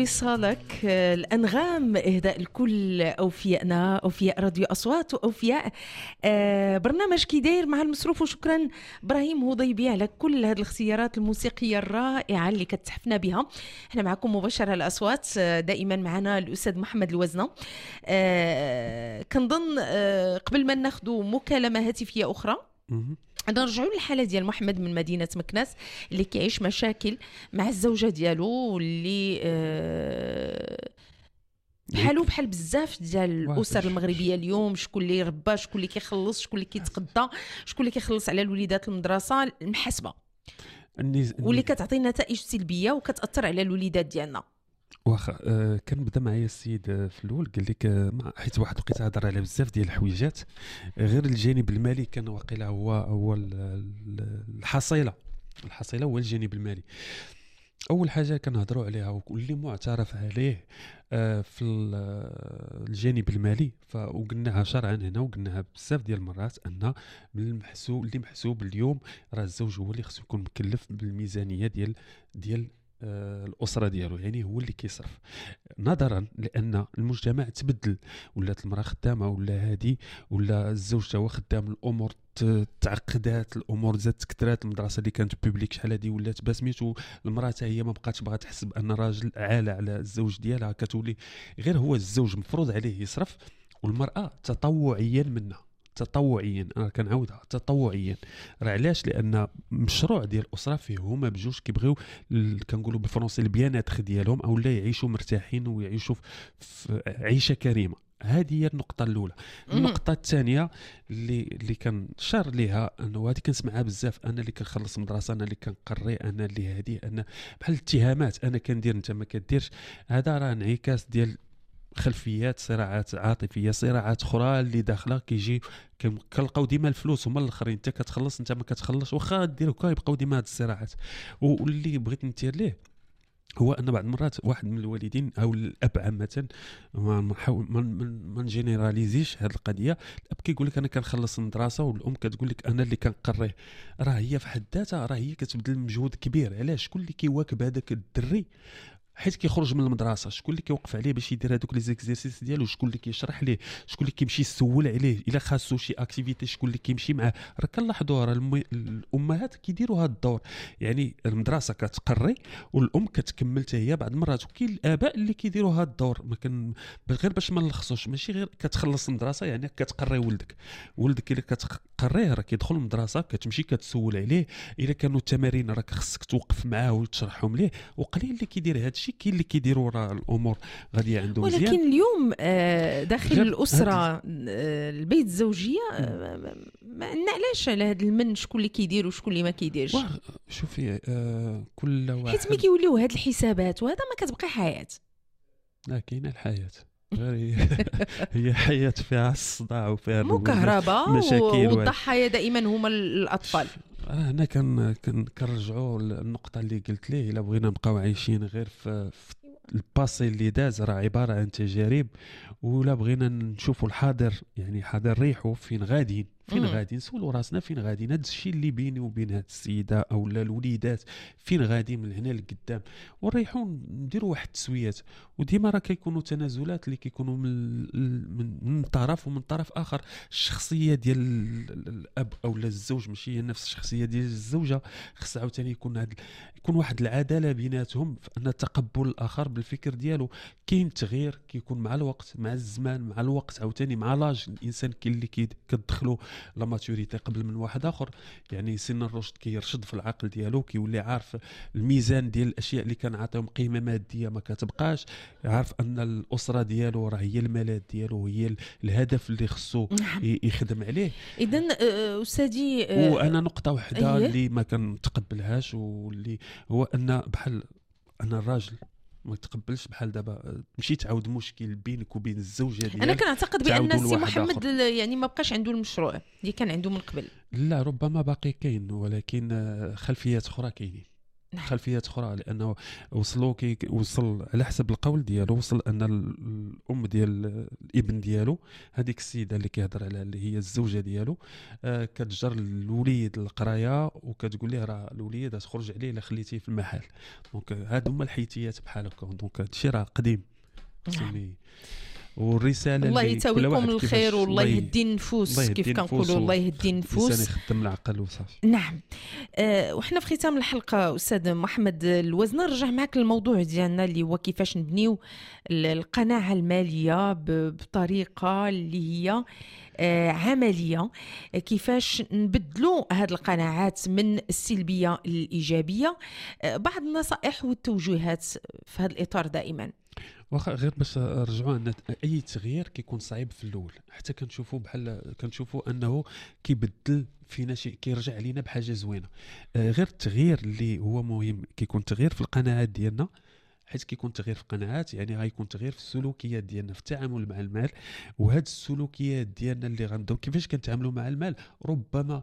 اتصالك الأنغام إهداء لكل أوفيائنا، أوفياء راديو أصوات وأوفياء برنامج كي داير مع المصروف. وشكرا إبراهيم هضيبي على كل هذه الاختيارات الموسيقية الرائعة اللي كتحفنا بها. احنا معكم مباشرة الأصوات، دائما معنا الأستاذ محمد الوزنة. كنظن قبل ما ناخذ مكالمة هاتفية أخرى نرجعوا للحاله ديال محمد من مدينه مكناس اللي كيعيش مشاكل مع الزوجه ديالو، واللي بحالو بحال بزاف ديال الاسر المغربيه اليوم. شكون اللي ربى، شكون اللي كيخلص، شكون اللي كيتقضى، شكون اللي كيخلص على الوليدات المدرسه المحاسبه، واللي كتعطي نتائج سلبيه وكتاثر على الوليدات ديالنا. واخا كان بدا معايا السيد في الاول قال لك حيت واحد بقيت هضر على بزاف ديال الحويجات، غير الجانب المالي كان واقيلا هو الحصيله هو الجانب المالي. اول حاجه كنهضروا عليها واللي معترف عليه في الجانب المالي، وقلناها شرعا هنا وقلناها بزاف ديال المرات، ان من اللي محسوب اليوم راه الزوج هو اللي خصو يكون مكلف بالميزانيه ديال الأسرة ديالو، يعني هو اللي كيصرف. نظرا لأن المجتمع تبدل، ولات المرأة خدامة ولا هادي، ولا الزوج هو خدام، الأمور تعقدات، الأمور زادت كثرات، المدرسة اللي كانت بوبليك شحال هادي ولات بسميتو، المرأة هي ما بقاتش باغا تحس بأن راجل عالة على الزوج ديالها، كتولي غير هو الزوج مفروض عليه يصرف، والمرأة تطوعيا منها. تطوعيا انا كنعاودها تطوعيا. راه علاش؟ لان مشروع ديال الاسره فيه هما بجوج كيبغيو كنقولوا بالفرنسي البياناتر ديالهم، او لا يعيشوا مرتاحين ويعيشوا في عيشه كريمه. هذه هي النقطه الاولى. النقطه الثانيه اللي كنشار ليها انه هذه كنسمعها بزاف، انا اللي كنخلص مدرسه، انا اللي كنقري، انا اللي هذه، انا بحال الاتهامات، انا كندير انت ما كديرش. هذا راه انعكاس ديال خلفيات، صراعات عاطفيه، صراعات اخرى اللي داخله كيجي كنلقاو ديما الفلوس هما الاخرين، انت كتخلص انت ما كتخلصش، واخا ديروا كيبقاو ديما هاد الصراعات. واللي بغيت نثير ليه هو ان بعض المرات واحد من الوالدين او الاب عامه، ما نجينيراليزيش هذه القضيه، الاب كيقول لك انا كنخلص المدرسه، والام كتقول لك انا اللي كنقريه. راه هي في حد ذاتها راه هي كتبذل مجهود كبير. علاش؟ شكون اللي كيواكب هذاك الدري حيت كيخرج من المدرسه؟ شكون اللي كيوقف عليه باش يدير هذوك لي زيكزيرسيس ديالو؟ شكون اللي كيشرح ليه؟ شكون اللي كيمشي يسول عليه الا خاصو شي اكتيفيتي؟ شكون اللي كيمشي معاه؟ راه كنلاحظوا راه الامهات كيديروا هذا الدور، يعني المدرسه كتقري والام كتكمل حتى هي بعض المرات، وكاين الاباء اللي كيديروا هذا الدور. ما كان غير باش ما نلخصوش، ماشي غير كتخلص المدرسه يعني كتقري ولدك الا كتقريه راه كيدخل المدرسه، كتمشي كتسول عليه، الا كانوا التمارين راك خصك توقف معاه وتشرحهم ليه، وقليل اللي كيدير هذا الشيء. كاين اللي كيديروا راه الامور غاديه عنده مزيان، ولكن اليوم داخل الاسره البيت الزوجيه ما علاش على هذا المن شكون اللي كيدير وشكون اللي ما كيديرش؟ شوفي كل واحد حيت ملي كيوليو هاد الحسابات وهذا ما كتبقى حياه. لا كاينه الحياه غير هي حياه فيها الصداع وفيها مشاكل، والضحايا دائما هما الاطفال. هنا كنرجعوا للنقطه اللي قلت ليه، الا بغينا نبقاو عايشين غير في الباسي اللي داز راه عباره عن تجارب، ولا بغينا نشوفوا الحاضر، يعني حاضر ريحو فين غاديين نسولوا راسنا فين غاديين. هذا الشيء اللي بيني وبين هاد السيده او الوليدات فين غادي من هنا لقدام، ونريحوا نديروا واحد التسويات. وديما راه كيكونوا تنازلات اللي كيكونوا من طرف ومن طرف اخر. الشخصيه ديال الاب او الزوج ماشي هي نفس الشخصيه ديال الزوجه، خص عاوتاني يكون واحد العداله بيناتهم، ان تقبل الاخر بالفكر ديالو. كاين تغيير كيكون مع الوقت، مع الزمان، مع الوقت عاوتاني مع لاج الانسان. كاين اللي كتدخلوا لا ماتوريتي قبل من واحد اخر، يعني سن الرشد كيرشد في العقل ديالو، كيولي عارف الميزان ديال الاشياء اللي كان عطيهم قيمه ماديه ما كتبقاش، عارف ان الاسره ديالو راه هي الملاذ ديالو، هي الهدف اللي خصو يخدم عليه. اذا استاذي وانا نقطه واحده اللي ما كنتقبلهاش، واللي هو ان بحال انا الراجل ما تقبلش بحال دابا تمشي تعاود مشكل بينك وبين الزوجه ديالك. انا كنعتقد بان السي محمد يعني ما بقاش عنده المشروع اللي كان عنده من قبل. لا ربما باقي كاين، ولكن خلفيات اخرى كاينين. خلفيات اخرى، لانه وصل على حسب القول ديالو، وصل ان الام ديال الابن ديالو، هذيك السيده اللي كيهضر على اللي هي الزوجه ديالو، كتجر الوليد القرايه وكتقول ليه راه الوليد تخرج عليه الا خليتيه في المحل. دونك هادو هما الحيتيات بحال هكا. دونك هادشي راه قديم. والرساله الله اللي يتاويكم الخير والله يهدي النفوس، كيف كنقولوا الله يهدي النفوس، الانسان يخدم العقل وصافي. نعم. وحنا في ختام الحلقه استاذ محمد الوزنه نرجع معك للموضوع ديالنا اللي هو كيفاش نبنيو القناعه الماليه بطريقه اللي هي عمليه، كيفاش نبدلوا هذه القناعات من السلبيه للايجابيه. بعض النصائح والتوجيهات في هذا الاطار دائما. واخا غير باش نرجعوا ان اي تغيير كيكون صعيب في الاول، حتى كنشوفوا انه كيبدل فينا شيء، كيرجع علينا بحاجه زوينه. غير التغيير اللي هو مهم كيكون تغيير في القناعات ديالنا، حيت كيكون تغيير في القناعات يعني غيكون تغيير في السلوكيات ديالنا في التعامل مع المال. وهاد السلوكيات ديالنا اللي غندو كيفاش كنتعاملوا مع المال ربما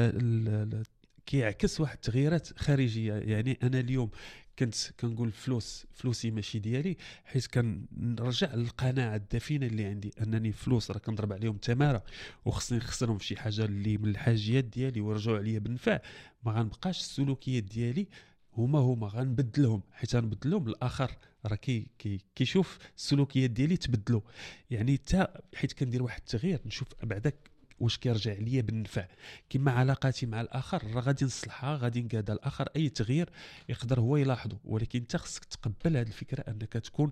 كيعكس واحد التغييرات خارجيه. يعني انا اليوم كنت كنقول فلوسي ماشي ديالي، حيت كنرجع للقناعه الدفينه اللي عندي انني فلوس راه كنضرب عليهم تماره وخصني نخسرهم في شي حاجه اللي من الحاجيات ديالي ورجعوا عليا بالنفع. ما غنبقاش السلوكيات ديالي هما غنبدلهم، حيت غنبدلهم الاخر راه كيشوف السلوكيات ديالي تبدلوا. يعني حيت كندير واحد التغيير نشوف بعدك واش كيرجع ليا بالنفع. كما علاقاتي مع الاخر راه غادي نصلحها، غادي نقاد الاخر. اي تغيير يقدر هو يلاحظه، ولكن انت خصك تقبل هذه الفكره انك تكون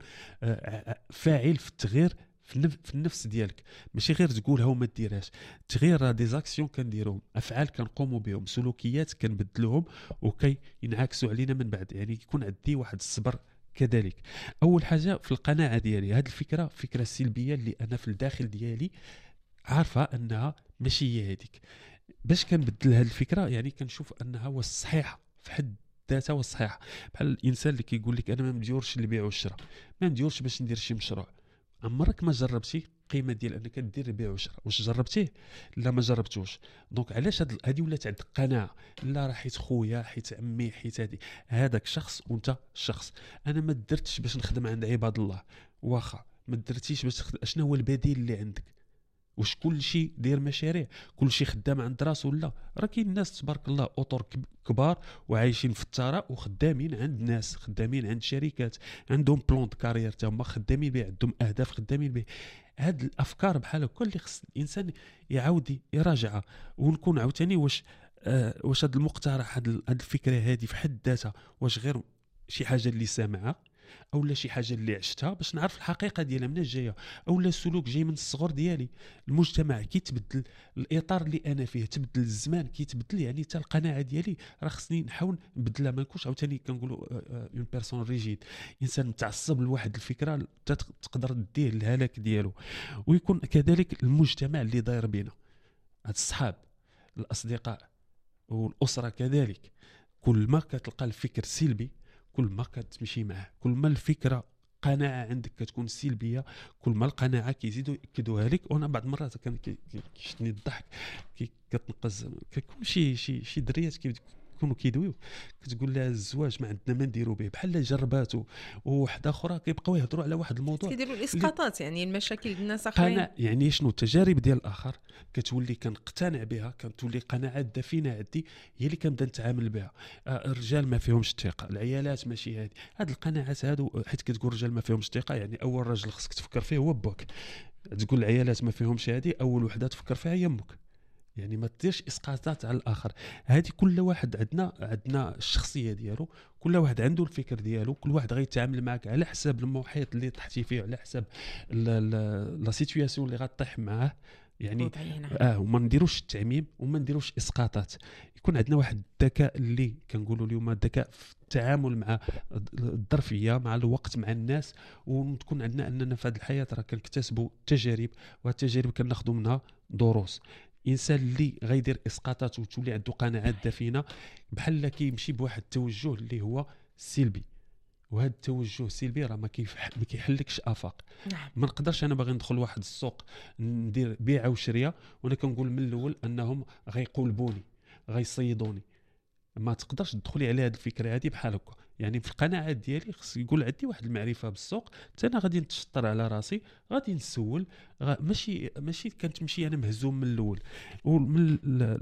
فاعل في التغيير في النفس ديالك، ماشي غير تقولها وما ديرهاش. التغيير راه ديزاكسيون كنديروهم، افعال كنقوموا بهم، سلوكيات كنبدلوهم وكي ينعكسوا علينا من بعد. يعني يكون عندي واحد الصبر كذلك. اول حاجه في القناعه ديالي، هذه الفكره فكره سلبيه اللي انا في الداخل ديالي عارفه انها ماشي هي هذيك. باش كنبدل هذه الفكره يعني كنشوف انها هو الصحيحه في حد ذاتها، والصحيحه بحال الانسان اللي كيقول لك انا ما مديورش البيع والشراء، ما مديورش باش ندير شي مشروع. عمرك ما جربتي قيمه ديال انك دير البيع والشراء؟ واش جربتيه؟ لا ما جربتوش. دونك علاش هذه ولات عندك قناعه؟ لا راه حيت خويا، حيت عمي، حيت هذاك شخص وانت شخص. انا ما درتش باش نخدم عند عباد الله، واخا ما درتيش باش اشنو هو البديل اللي عندك؟ واش كل شيء داير مشاريع، كل شيء خدام عند راسه؟ لا، راه كاين ناس تبارك الله اطر كبار وعايشين في الثراء وخدامين عند ناس، خدامين عند شركات، عندهم بلون دو كارير تما خدامين به، عندهم اهداف خدامين به. هاد الافكار بحال هكا اللي خص الانسان يعاود يراجعها. ونكون عاوتاني واش هاد المقترح، هاد الفكره هذه في حد ذاتها واش غير شي حاجه اللي سامعها او لا شي حاجه اللي عشتها باش نعرف الحقيقه ديالها منين جايه، او لا السلوك جاي من الصغر ديالي. المجتمع كيتبدل، الاطار اللي انا فيه تبدل، الزمان كيتبدل، يعني حتى القناعه ديالي راه خصني نحاول نبدلها. ما نكونش عاوتاني كنقولوا اون بيرسون ريجيد، انسان متعصب لواحد الفكره تقدر ديه الهلاك ديالو. ويكون كذلك المجتمع اللي داير بينا، هاد الصحاب، الاصدقاء والاسره كذلك. كل ما كتلقى الفكر سلبي كل ما كتمشي معاه، كل ما الفكره قناعه عندك كتكون سلبيه كل ما القناعه كيزيدوا ياكدوها لك. وانا بعض المرات كان كيشتني الضحك، كتنقز كيكون شي دريات كيكونوا كيدويو، كتقول لها الزواج ما عندنا ما نديروا به، بحال جرباتو. وواحده اخرى كيبقاو يهضروا على واحد الموضوع كيديروا الاسقاطات، يعني المشاكل ديال الناس اخرين. يعني شنو التجارب ديال الاخر كتولي كنقتنع بها، كتولي قناعات دفينه عندي هي اللي كنبدا نتعامل بها. الرجال ما فيهمش الثقه، العيالات ماشي هاد القناعات هادو. حيت كتقول الرجال ما فيهمش الثقه يعني اول راجل خصك تفكر فيه هو باك. تقول العيالات ما فيهمش هادي، اول وحده تفكر فيها هي امك. يعني ما تديرش اسقاطات على الاخر. هذه كل واحد عندنا الشخصيه ديالو، كل واحد عنده الفكر ديالو، كل واحد غيتعامل معك على حساب المحيط اللي طحتي فيه، على حساب لا سيتوياسيون اللي غطيح معاه. يعني وما نديروش التعميم وما نديروش اسقاطات. يكون عندنا واحد الذكاء اللي كنقولوا اليوم الذكاء في التعامل مع الظرفيه، مع الوقت، مع الناس. وتكون عندنا اننا في هذه الحياه راه كنكتسبوا تجارب، والتجارب كناخذوا منها دروس. انسان اللي غيدير اسقاطات وتولي عنده قناعات دفينه بحال كيمشي بواحد التوجه اللي هو سلبي. وهذا التوجه السلبي راه ما كيحلكش افاق. نعم. ما نقدرش انا باغي ندخل واحد السوق ندير بيع وشريه وانا كنقول من الاول انهم غيقولبوني، غيصيدوني. ما تقدرش تدخلي على هذه الفكره هذه بحال هكا. يعني في القناعات ديالي خص يقول عندي واحد المعرفه بالسوق، حتى انا غادي نتشطر على راسي، غادي نسول، ماشي كنتمشي انا مهزوم من الاول. ومن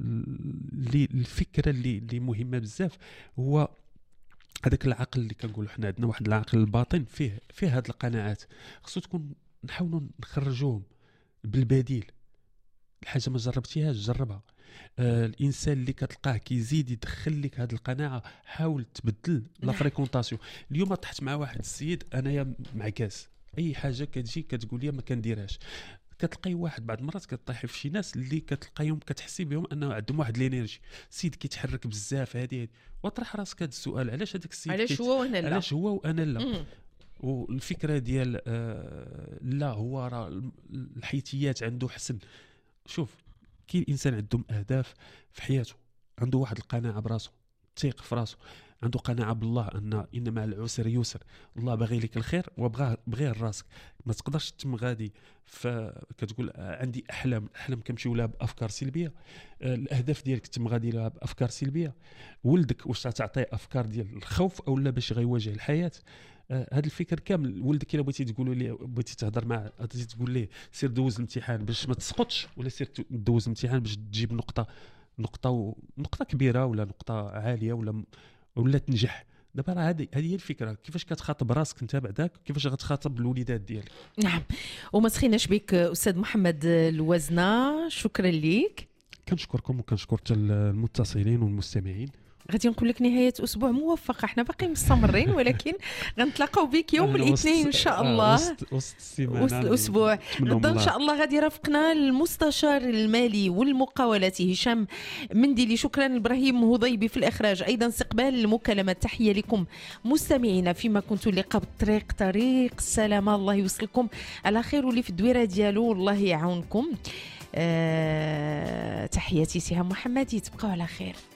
الفكره اللي مهمه بزاف هو هذاك العقل اللي كنقولوا حنا عندنا واحد العقل الباطن فيه هاد القناعات، خصو تكون نحاولوا نخرجوهم بالبديل. الحاجه ما جربتيهاش جربها. الانسان اللي كتلقاه كيزيد يدخل لك هذه القناعه، حاول تبدل لا فريكونطاسيون. اليوم طحت مع واحد السيد انايا معكاس، اي حاجه كتجي كتقول لي ما كنديرهاش. كتلقاي واحد بعض المرات كطيحي في شي ناس اللي كتلقايهم كتحسي بهم انه عندهم واحد الانرجي، سيد كيتحرك بزاف هذه، وطرح راسك هذا السؤال، علاش هذاك السيد علاش هو وانا لا؟ علاش هو وانا لا؟ والفكره ديال لا هو راه الحيتيات عنده حسن. شوف كاين الانسان عندهم اهداف في حياته، عنده واحد القناعه براسو، تيق في راسو، عنده قناعه بالله ان مع العسر يسر، الله باغي لك الخير وبغيه لراسك. ما تقدرش تم غادي كتقول عندي احلام كنمشيو لها بافكار سلبيه، الاهداف ديالك تم غادي لها بافكار سلبيه. ولدك واش تعطيه افكار ديال الخوف او لا باش غيواجه الحياه؟ هذا الفكر كامل. ولدك الا بغيتي تقولوا ليه، بغيتي تهضر معاه، غادي تقول ليه سير دوز الامتحان باش ما تسقطش، ولا سير دوز الامتحان باش تجيب نقطه كبيره ولا نقطه عاليه ولا تنجح. دابا راه هذه هي الفكره، كيفاش كتخاطب راسك انت بعداك، كيفاش غتخاطب الوليدات ديالك. نعم. وما تخيناش بك استاذ محمد الوزنه، شكرا ليك. كنشكركم وكنشكر المتصلين والمستمعين. غادي نقول لك نهايه اسبوع موفقه، احنا باقي مستمرين ولكن غنتلاقاو بك يوم الاثنين ان شاء الله وسط الاسبوع. غدا ان شاء الله غادي يرافقنا المستشار المالي والمقاولات هشام منديلي. شكرا ابراهيم هضيبي في الاخراج، ايضا استقبال المكالمات. تحيه لكم مستمعينا فيما كنتوا لقاء بالطريق، طريق السلامه. الله يوصلكم على خير، واللي في الدويره ديالو والله يعاونكم. تحياتي سهام محمدي، تبقوا على خير.